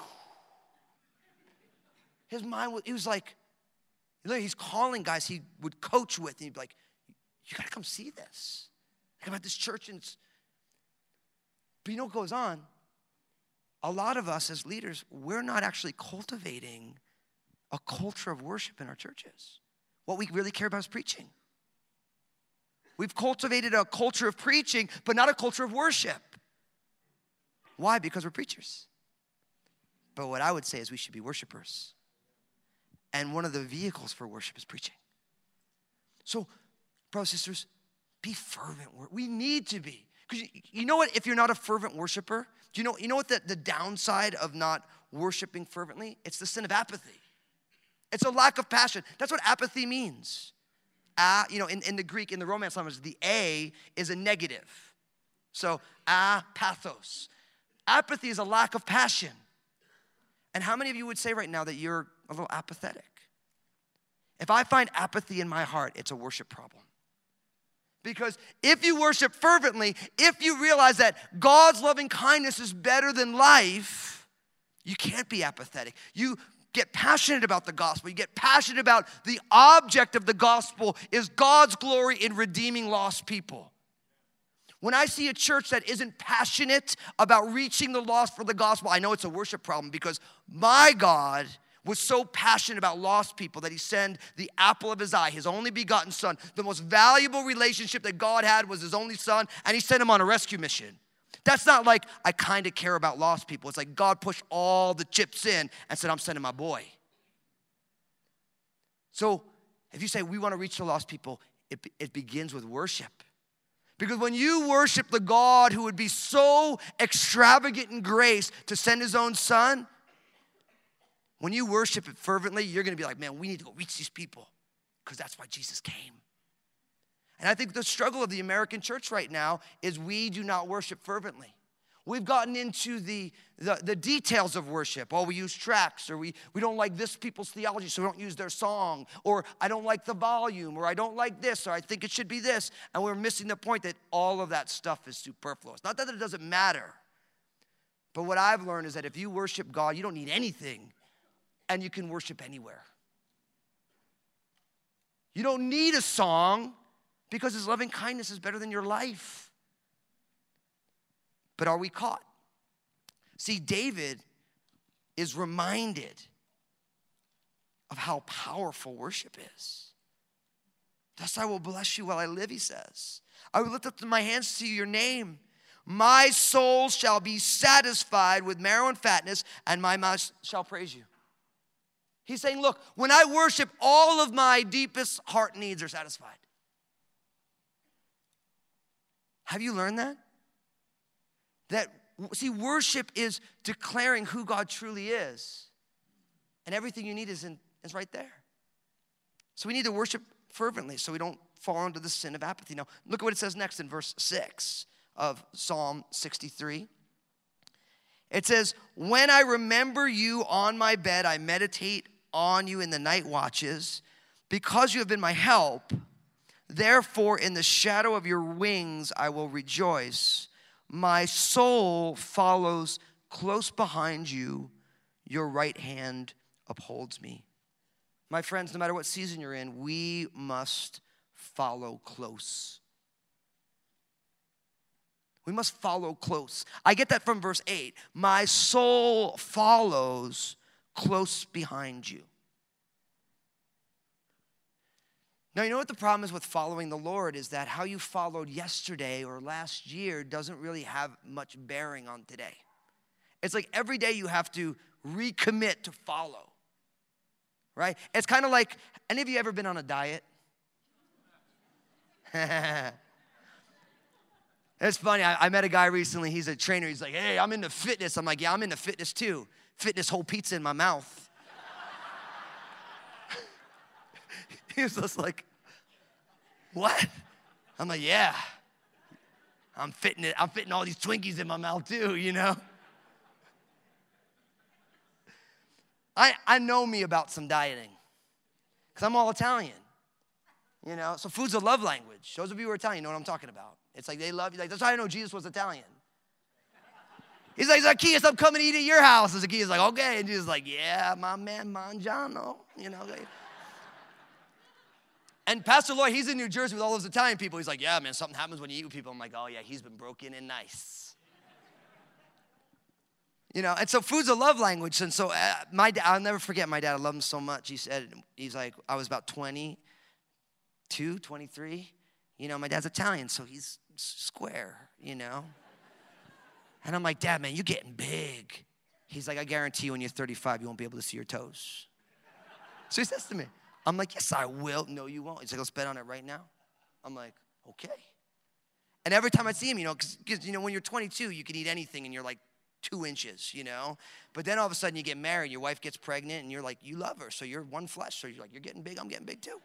His mind was, he was like, he's calling guys he would coach with, and he'd be like, you gotta come see this. Like, I'm at this church, and it's, but you know what goes on? A lot of us as leaders, we're not actually cultivating a culture of worship in our churches. What we really care about is preaching. We've cultivated a culture of preaching, but not a culture of worship. Why? Because we're preachers. But what I would say is we should be worshipers. And one of the vehicles for worship is preaching. So, brothers and sisters, be fervent. We need to be. Because you know what? If you're not a fervent worshiper, do you know, you know what the, the downside of not worshiping fervently? It's the sin of apathy. It's a lack of passion. That's what apathy means. Uh, you know, in, in the Greek, in the Romance language, the A is a negative. So, apathos. Apathy is a lack of passion. And how many of you would say right now that you're a little apathetic? If I find apathy in my heart, it's a worship problem. Because if you worship fervently, if you realize that God's loving kindness is better than life, you can't be apathetic. You get passionate about the gospel. You get passionate about the object of the gospel is God's glory in redeeming lost people. When I see a church that isn't passionate about reaching the lost for the gospel, I know it's a worship problem, because my God was so passionate about lost people that he sent the apple of his eye, his only begotten son. The most valuable relationship that God had was his only son, and he sent him on a rescue mission. That's not like, I kind of care about lost people. It's like God pushed all the chips in and said, I'm sending my boy. So if you say we want to reach the lost people, it, it begins with worship. Because when you worship the God who would be so extravagant in grace to send his own son, when you worship it fervently, you're going to be like, man, we need to go reach these people, because that's why Jesus came. And I think the struggle of the American church right now is we do not worship fervently. We've gotten into the, the, the details of worship. Oh, we use tracks, or we, we don't like this people's theology, so we don't use their song, or I don't like the volume, or I don't like this, or I think it should be this. And we're missing the point that all of that stuff is superfluous. Not that it doesn't matter, but what I've learned is that if you worship God, you don't need anything, and you can worship anywhere. You don't need a song, because his loving kindness is better than your life. But are we caught? See, David is reminded of how powerful worship is. Thus I will bless you while I live, he says. I will lift up my hands to your name. My soul shall be satisfied with marrow and fatness, and my mouth shall praise you. He's saying, look, when I worship, all of my deepest heart needs are satisfied. Have you learned that? That, see, worship is declaring who God truly is. And everything you need is, in, is right there. So we need to worship fervently so we don't fall into the sin of apathy. Now, look at what it says next in verse six of Psalm sixty-three. It says, when I remember you on my bed, I meditate on you in the night watches. Because you have been my help, therefore in the shadow of your wings I will rejoice. My soul follows close behind you. Your right hand upholds me. My friends, no matter what season you're in, we must follow close. We must follow close. I get that from verse eight. My soul follows close behind you. Now, you know what the problem is with following the Lord is that how you followed yesterday or last year doesn't really have much bearing on today. It's like every day you have to recommit to follow, right? It's kind of like, any of you ever been on a diet? It's funny, I, I met a guy recently, he's a trainer, he's like, hey, I'm into fitness. I'm like, yeah, I'm into fitness too. Fitness whole pizza in my mouth. He was just like, what? I'm like, yeah. I'm fitting it. I'm fitting all these Twinkies in my mouth too, you know? I, I know me about some dieting because I'm all Italian, you know? So food's a love language. Those of you who are Italian know what I'm talking about. It's like they love you. Like, that's how I know Jesus was Italian. He's like, Zacchaeus, I'm coming to eat at your house. And Zacchaeus is like, okay. And Jesus is like, yeah, my man, mangiano, you know? And Pastor Lloyd, he's in New Jersey with all those Italian people. He's like, yeah, man, something happens when you eat with people. I'm like, oh, yeah, he's been broken in nice. You know, and so food's a love language. And so uh, my dad, I'll never forget my dad. I love him so much. He said, he's like, I was about twenty-two, twenty-three. You know, my dad's Italian, so he's square, you know. And I'm like, Dad, man, you're getting big. He's like, I guarantee you when you're thirty-five, you won't be able to see your toes. So he says to me, I'm like, yes, I will. No, you won't. He's like, let's bet on it right now. I'm like, okay. And every time I see him, you know, because, you know, when you're twenty-two, you can eat anything and you're like two inches, you know. But then all of a sudden you get married, your wife gets pregnant, and you're like, you love her, so you're one flesh. So you're like, you're getting big, I'm getting big too.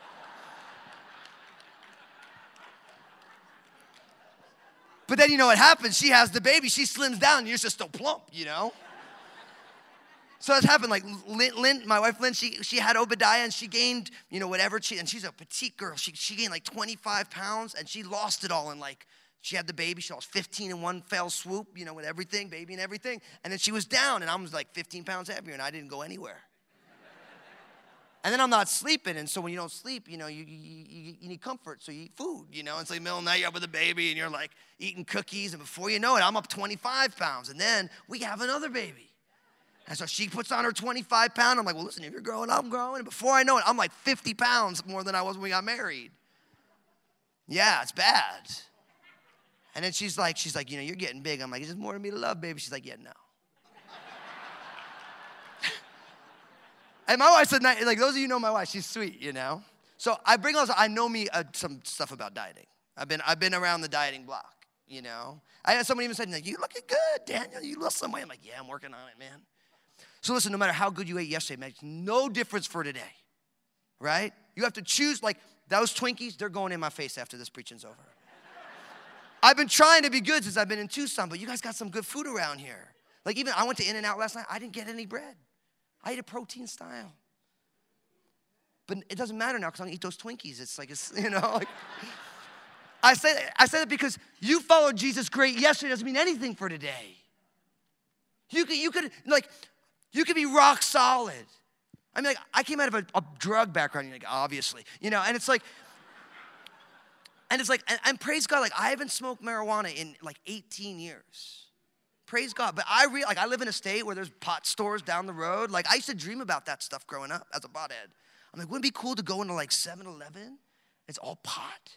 But then you know what happens? She has the baby, she slims down, and you're just still plump, you know? So that's happened. Like Lynn, Lynn, my wife Lynn, she she had Obadiah, and she gained, you know, whatever. She, and she's a petite girl. She she gained like twenty-five pounds, and she lost it all in like, she had the baby. She lost fifteen in one fell swoop, you know, with everything, baby and everything. And then she was down, and I was like fifteen pounds heavier, and I didn't go anywhere. And then I'm not sleeping, and so when you don't sleep, you know, you, you, you, you need comfort, so you eat food, you know. It's like middle of the night, you're up with a baby, and you're like eating cookies, and before you know it, I'm up twenty-five pounds, and then we have another baby. And so she puts on her twenty-five pound. I'm like, well, listen, if you're growing, I'm growing. And before I know it, I'm like fifty pounds more than I was when we got married. Yeah, it's bad. And then she's like, she's like, you know, you're getting big. I'm like, it's just more than me to love, baby. She's like, yeah, no. And my wife said, like, those of you who know my wife, she's sweet, you know. So I bring all this, I know me uh, some stuff about dieting. I've been I've been around the dieting block, you know. I had somebody even said, like, you looking good, Daniel. You lost some weight. I'm like, yeah, I'm working on it, man. So listen, no matter how good you ate yesterday, it makes no difference for today, right? You have to choose, like, those Twinkies, they're going in my face after this preaching's over. I've been trying to be good since I've been in Tucson, but you guys got some good food around here. Like, even I went to In-N-Out last night. I didn't get any bread. I ate a protein style. But it doesn't matter now because I'm going to eat those Twinkies. It's like, it's, you know. Like, I say that, I say that because you followed Jesus great yesterday doesn't mean anything for today. You could, you could, like, you could be rock solid. I mean, like, I came out of a, a drug background, like, obviously, you know, and it's like, and it's like, and, and praise God, like, I haven't smoked marijuana in like eighteen years. Praise God. But I re- like, I live in a state where there's pot stores down the road. Like, I used to dream about that stuff growing up as a pothead. I'm like, wouldn't it be cool to go into like seven eleven? It's all pot.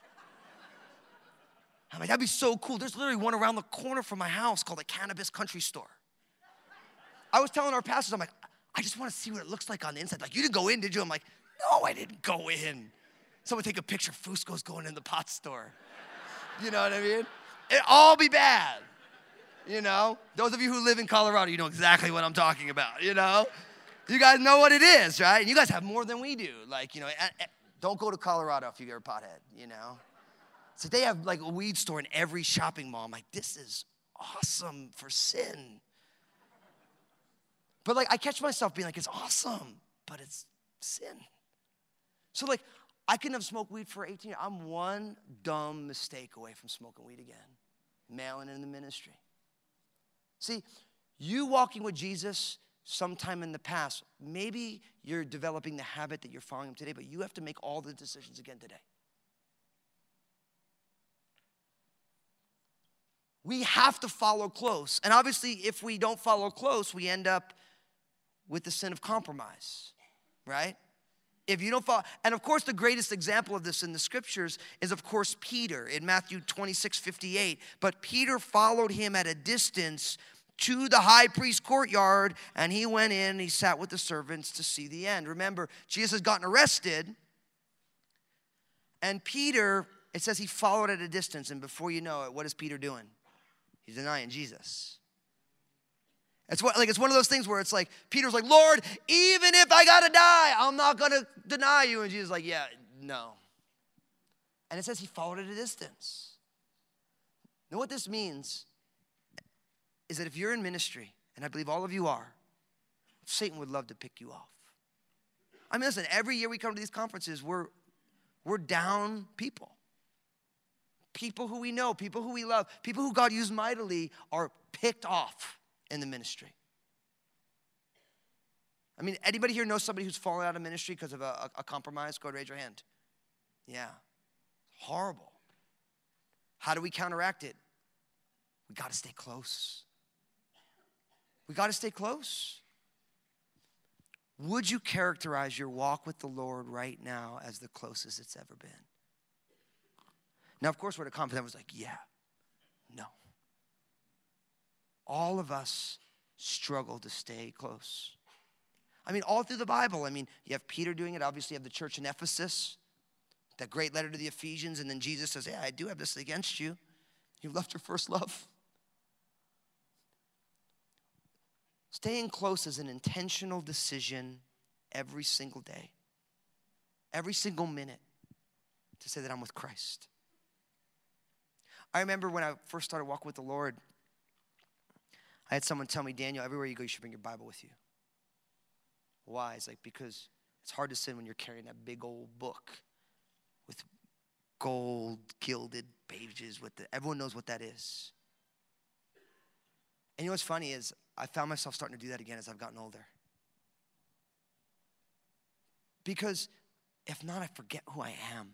I'm like, that'd be so cool. There's literally one around the corner from my house called a Cannabis Country Store. I was telling our pastors, I'm like, I just want to see what it looks like on the inside. Like, you didn't go in, did you? I'm like, no, I didn't go in. Someone take a picture. Fusco's going in the pot store. You know what I mean? It'd all be bad. You know? Those of you who live in Colorado, you know exactly what I'm talking about, you know? You guys know what it is, right? And you guys have more than we do. Like, you know, don't go to Colorado if you're a pothead, you know? So they have like a weed store in every shopping mall. I'm like, this is awesome for sin. But like, I catch myself being like, it's awesome, but it's sin. So like, I couldn't have smoked weed for eighteen years. I'm one dumb mistake away from smoking weed again. Mailing in the ministry. See, you walking with Jesus sometime in the past, maybe you're developing the habit that you're following him today, but you have to make all the decisions again today. We have to follow close. And obviously, if we don't follow close, we end up with the sin of compromise, right? If you don't follow, and of course, the greatest example of this in the scriptures is, of course, Peter in Matthew twenty-six fifty-eight. But Peter followed him at a distance to the high priest's courtyard, and he went in and he sat with the servants to see the end. Remember, Jesus has gotten arrested, and Peter, it says he followed at a distance, and before you know it, what is Peter doing? He's denying Jesus. It's what, like it's one of those things where it's like, Peter's like, Lord, even if I gotta die, I'm not gonna deny you. And Jesus is like, yeah, no. And it says he followed at a distance. Now what this means is that if you're in ministry, and I believe all of you are, Satan would love to pick you off. I mean, listen, every year we come to these conferences, we're, we're down people. People who we know, people who we love, people who God used mightily are picked off in the ministry. I mean, anybody here know somebody who's fallen out of ministry because of a, a, a compromise? Go ahead, raise your hand. Yeah, horrible. How do we counteract it? We got to stay close. We got to stay close. Would you characterize your walk with the Lord right now as the closest it's ever been? Now, of course, we're at a conference that was like, yeah, no. All of us struggle to stay close. I mean, all through the Bible. I mean, you have Peter doing it. Obviously, you have the church in Ephesus, that great letter to the Ephesians. And then Jesus says, yeah, I do have this against you. You left your first love. Staying close is an intentional decision every single day, every single minute, to say that I'm with Christ. I remember when I first started walking with the Lord, I had someone tell me, Daniel, everywhere you go, you should bring your Bible with you. Why? It's like, because it's hard to sin when you're carrying that big old book with gold gilded pages. With the, everyone knows what that is. And you know what's funny is I found myself starting to do that again as I've gotten older. Because if not, I forget who I am.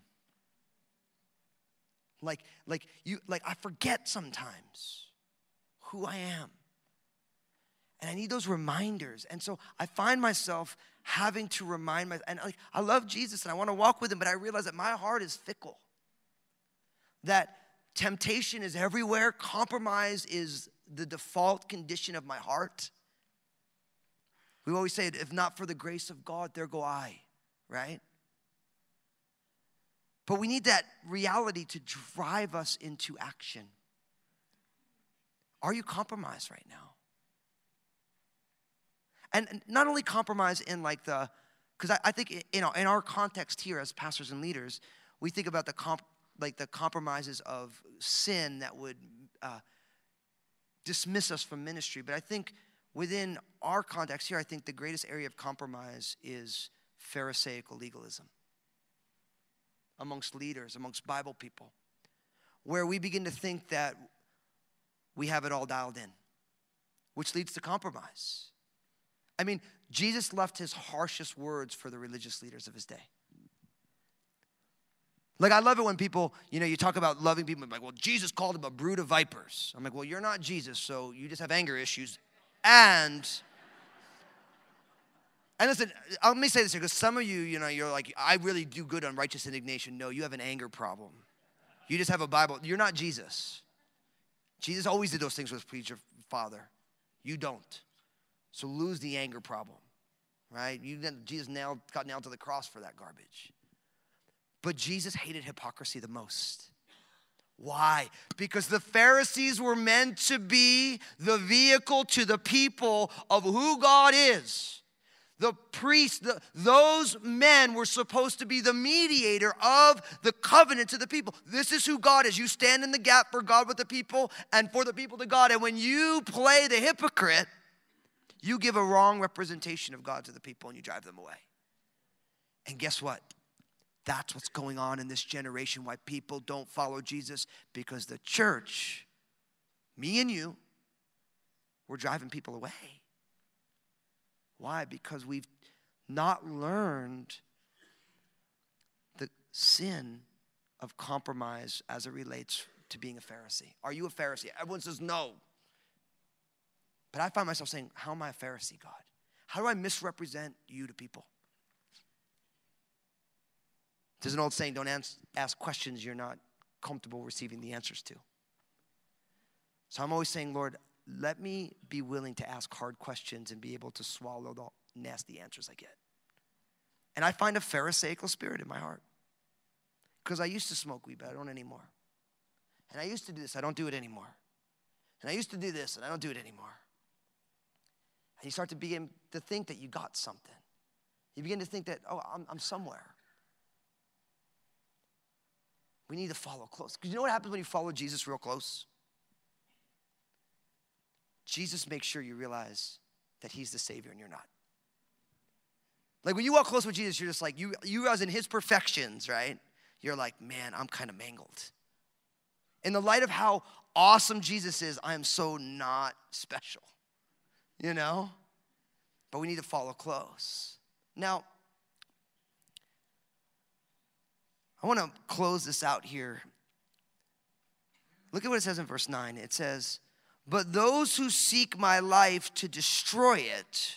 Like, like you, like I forget sometimes who I am. And I need those reminders. And so I find myself having to remind myself. And like, I love Jesus and I want to walk with him, but I realize that my heart is fickle. That temptation is everywhere. Compromise is the default condition of my heart. We always say, if not for the grace of God, there go I, right? But we need that reality to drive us into action. Are you compromised right now? And not only compromise in like the, because I, I think you know in our context here as pastors and leaders, we think about the comp, like the compromises of sin that would uh, dismiss us from ministry. But I think within our context here, I think the greatest area of compromise is Pharisaical legalism amongst leaders, amongst Bible people, where we begin to think that we have it all dialed in, which leads to compromise. I mean, Jesus left his harshest words for the religious leaders of his day. Like, I love it when people, you know, you talk about loving people, like, well, Jesus called them a brood of vipers. I'm like, well, you're not Jesus, so you just have anger issues. And, and listen, let me say this here, because some of you, you know, you're like, I really do good on righteous indignation. No, you have an anger problem. You just have a Bible. You're not Jesus. Jesus always did those things with please your Father. You don't. So lose the anger problem, right? You, Jesus nailed, got nailed to the cross for that garbage. But Jesus hated hypocrisy the most. Why? Because the Pharisees were meant to be the vehicle to the people of who God is. The priests, the, those men were supposed to be the mediator of the covenant to the people. This is who God is. You stand in the gap for God with the people and for the people to God. And when you play the hypocrite, you give a wrong representation of God to the people and you drive them away. And guess what? That's what's going on in this generation, why people don't follow Jesus, because the church, me and you, we're driving people away. Why? Because we've not learned the sin of compromise as it relates to being a Pharisee. Are you a Pharisee? Everyone says no. But I find myself saying, how am I a Pharisee, God? How do I misrepresent you to people? There's an old saying, don't ans- ask questions you're not comfortable receiving the answers to. So I'm always saying, Lord, let me be willing to ask hard questions and be able to swallow the nasty answers I get. And I find a Pharisaical spirit in my heart. Because I used to smoke weed, but I don't anymore. And I used to do this, I don't do it anymore. And I used to do this, and I don't do it anymore. And you start to begin to think that you got something. You begin to think that, oh, I'm, I'm somewhere. We need to follow close. Because you know what happens when you follow Jesus real close? Jesus makes sure you realize that he's the Savior and you're not. Like when you walk close with Jesus, you're just like, you, you as in his perfections, right? You're like, man, I'm kind of mangled. In the light of how awesome Jesus is, I am so not special, you know? But we need to follow close. Now, I want to close this out here. Look at what it says in verse nine. It says, but those who seek my life to destroy it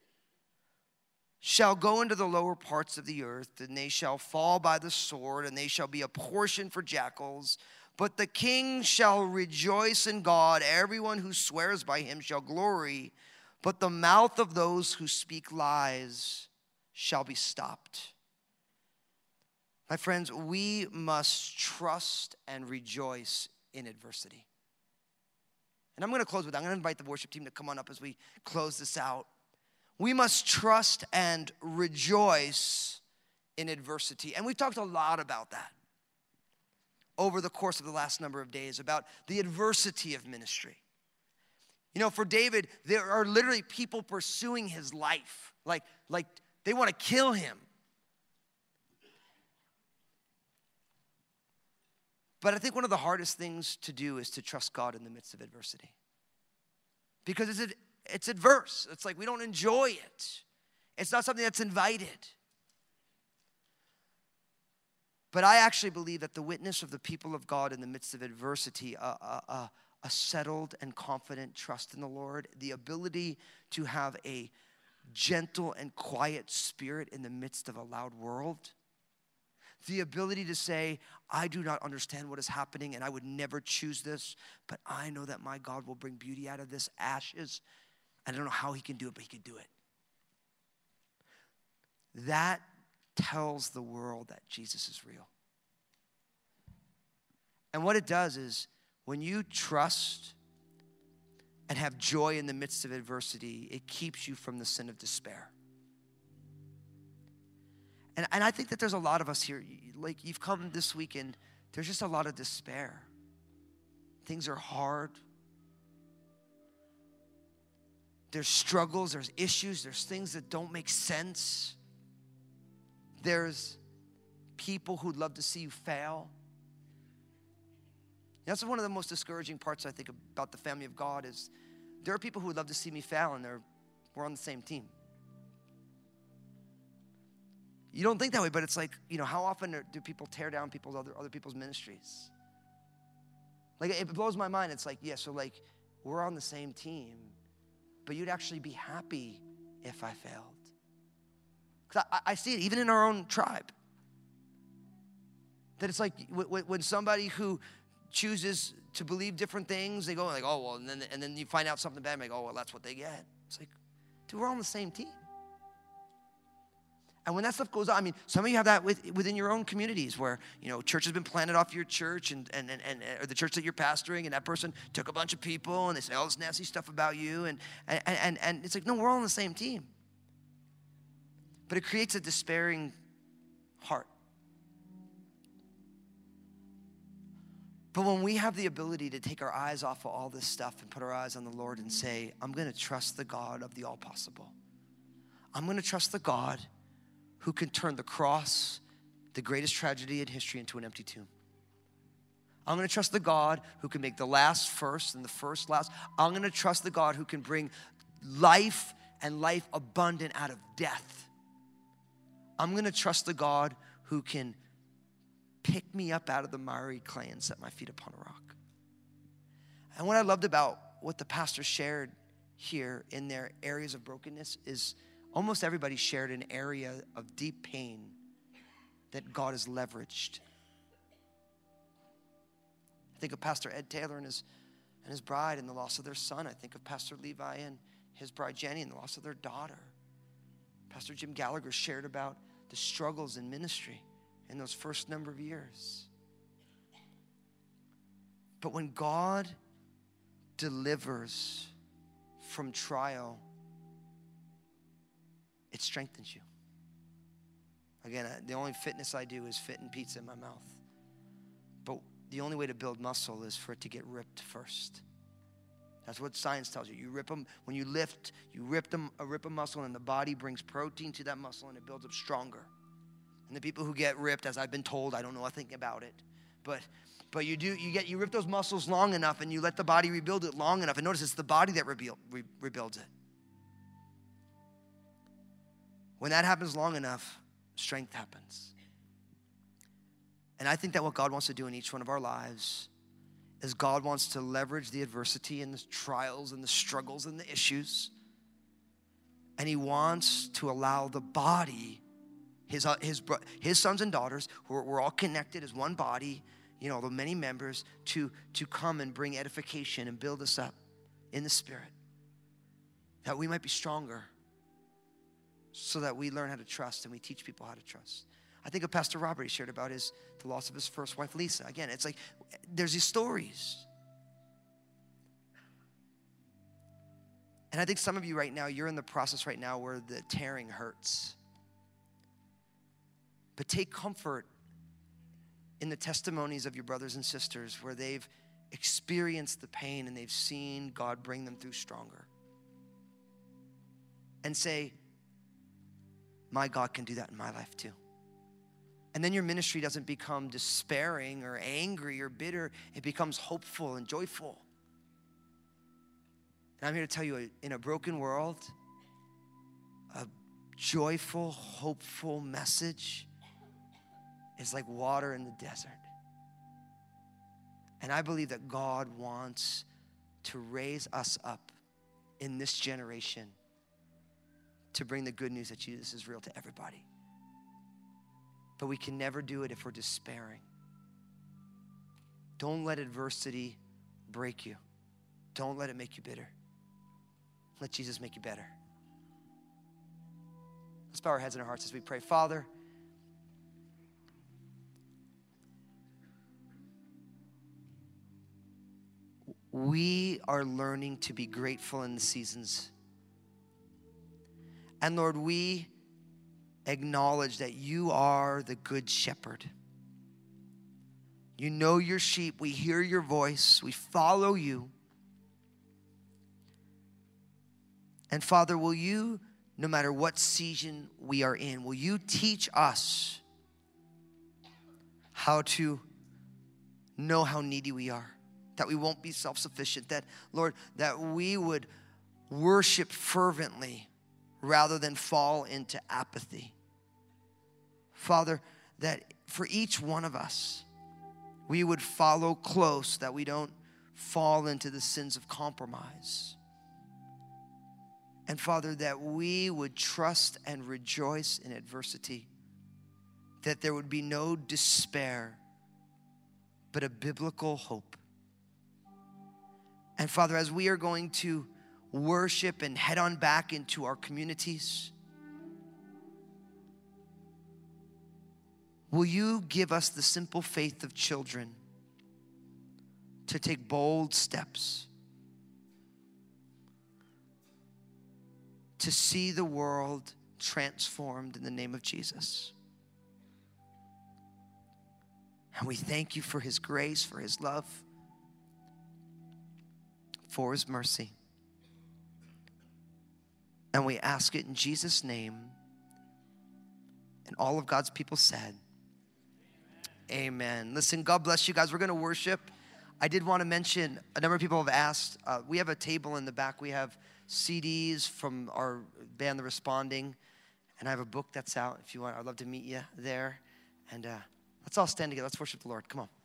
shall go into the lower parts of the earth, and they shall fall by the sword, and they shall be a portion for jackals. But the king shall rejoice in God. Everyone who swears by him shall glory. But the mouth of those who speak lies shall be stopped. My friends, we must trust and rejoice in adversity. And I'm going to close with that. I'm going to invite the worship team to come on up as we close this out. We must trust and rejoice in adversity. And we've talked a lot about that over the course of the last number of days, about the adversity of ministry. You know, for David, there are literally people pursuing his life. Like, like they want to kill him. But I think one of the hardest things to do is to trust God in the midst of adversity. Because it's, it's adverse. It's like we don't enjoy it. It's not something that's invited. But I actually believe that the witness of the people of God in the midst of adversity, a, a, a, a settled and confident trust in the Lord, the ability to have a gentle and quiet spirit in the midst of a loud world, the ability to say, I do not understand what is happening and I would never choose this, but I know that my God will bring beauty out of this ashes. I don't know how he can do it, but he can do it. That tells the world that Jesus is real. And what it does is when you trust and have joy in the midst of adversity, it keeps you from the sin of despair. And, and I think that there's a lot of us here, like you've come this weekend, there's just a lot of despair. Things are hard. There's struggles, there's issues, there's things that don't make sense. There's people who'd love to see you fail. That's one of the most discouraging parts, I think, about the family of God is there are people who would love to see me fail, and they're, we're on the same team. You don't think that way, but it's like, you know, how often do people tear down people's other, other people's ministries? Like, it blows my mind. It's like, yeah, so like, we're on the same team, but you'd actually be happy if I failed. Because I, I see it even in our own tribe. That it's like when somebody who chooses to believe different things, they go like, oh, well, and then, and then you find out something bad, and like, oh, well, that's what they get. It's like, dude, we're all on the same team. And when that stuff goes on, I mean, some of you have that with, within your own communities where, you know, church has been planted off your church and, and, and, and or the church that you're pastoring, and that person took a bunch of people and they say all this nasty stuff about you. And, and, and, and it's like, no, we're all on the same team. But it creates a despairing heart. But when we have the ability to take our eyes off of all this stuff and put our eyes on the Lord and say, I'm going to trust the God of the all possible. I'm going to trust the God who can turn the cross, the greatest tragedy in history, into an empty tomb. I'm going to trust the God who can make the last first and the first last. I'm going to trust the God who can bring life and life abundant out of death. I'm going to trust the God who can pick me up out of the miry clay and set my feet upon a rock. And what I loved about what the pastor shared here in their areas of brokenness is almost everybody shared an area of deep pain that God has leveraged. I think of Pastor Ed Taylor and his, and his bride and the loss of their son. I think of Pastor Levi and his bride Jenny and the loss of their daughter. Pastor Jim Gallagher shared about the struggles in ministry in those first number of years. But when God delivers from trial it strengthens you. Again, the only fitness I do is fitting pizza in my mouth. But the only way to build muscle is for it to get ripped first. That's what science tells you. You rip them, when you lift, you rip them, uh, rip a muscle, and the body brings protein to that muscle, and it builds up stronger. And the people who get ripped, as I've been told, I don't know nothing about it, but but you do, you get, you rip those muscles long enough, and you let the body rebuild it long enough, and notice it's the body that rebuild, re, rebuilds it. When that happens long enough, strength happens. And I think that what God wants to do in each one of our lives is God wants to leverage the adversity and the trials and the struggles and the issues. And he wants to allow the body, his, uh, his, his sons and daughters, who are, we're all connected as one body, you know, the many members, to, to come and bring edification and build us up in the Spirit, that we might be stronger, so that we learn how to trust and we teach people how to trust. I think of Pastor Robert, he shared about his the loss of his first wife, Lisa. Again, it's like there's these stories. And I think some of you right now, you're in the process right now where the tearing hurts. But take comfort in the testimonies of your brothers and sisters where they've experienced the pain and they've seen God bring them through stronger. And say, my God can do that in my life too. And then your ministry doesn't become despairing or angry or bitter. It becomes hopeful and joyful. And I'm here to tell you, in a broken world, a joyful, hopeful message is like water in the desert. And I believe that God wants to raise us up in this generation to bring the good news that Jesus is real to everybody. But we can never do it if we're despairing. Don't let adversity break you. Don't let it make you bitter. Let Jesus make you better. Let's bow our heads and our hearts as we pray. Father, we are learning to be grateful in the seasons. And Lord, we acknowledge that you are the good shepherd. You know your sheep. We hear your voice. We follow you. And Father, will you, no matter what season we are in, will you teach us how to know how needy we are, that we won't be self-sufficient, that, Lord, that we would worship fervently rather than fall into apathy. Father, that for each one of us, we would follow close, that we don't fall into the sins of compromise. And Father, that we would trust and rejoice in adversity, that there would be no despair, but a biblical hope. And Father, as we are going to worship and head on back into our communities, will you give us the simple faith of children to take bold steps, to see the world transformed in the name of Jesus? And we thank you for his grace, for his love, for his mercy. And we ask it in Jesus' name. And all of God's people said, amen. Listen, God bless you guys. We're going to worship. I did want to mention, a number of people have asked, uh, we have a table in the back. We have C Ds from our band, The Responding. And I have a book that's out if you want. I'd love to meet you there. And uh, let's all stand together. Let's worship the Lord. Come on.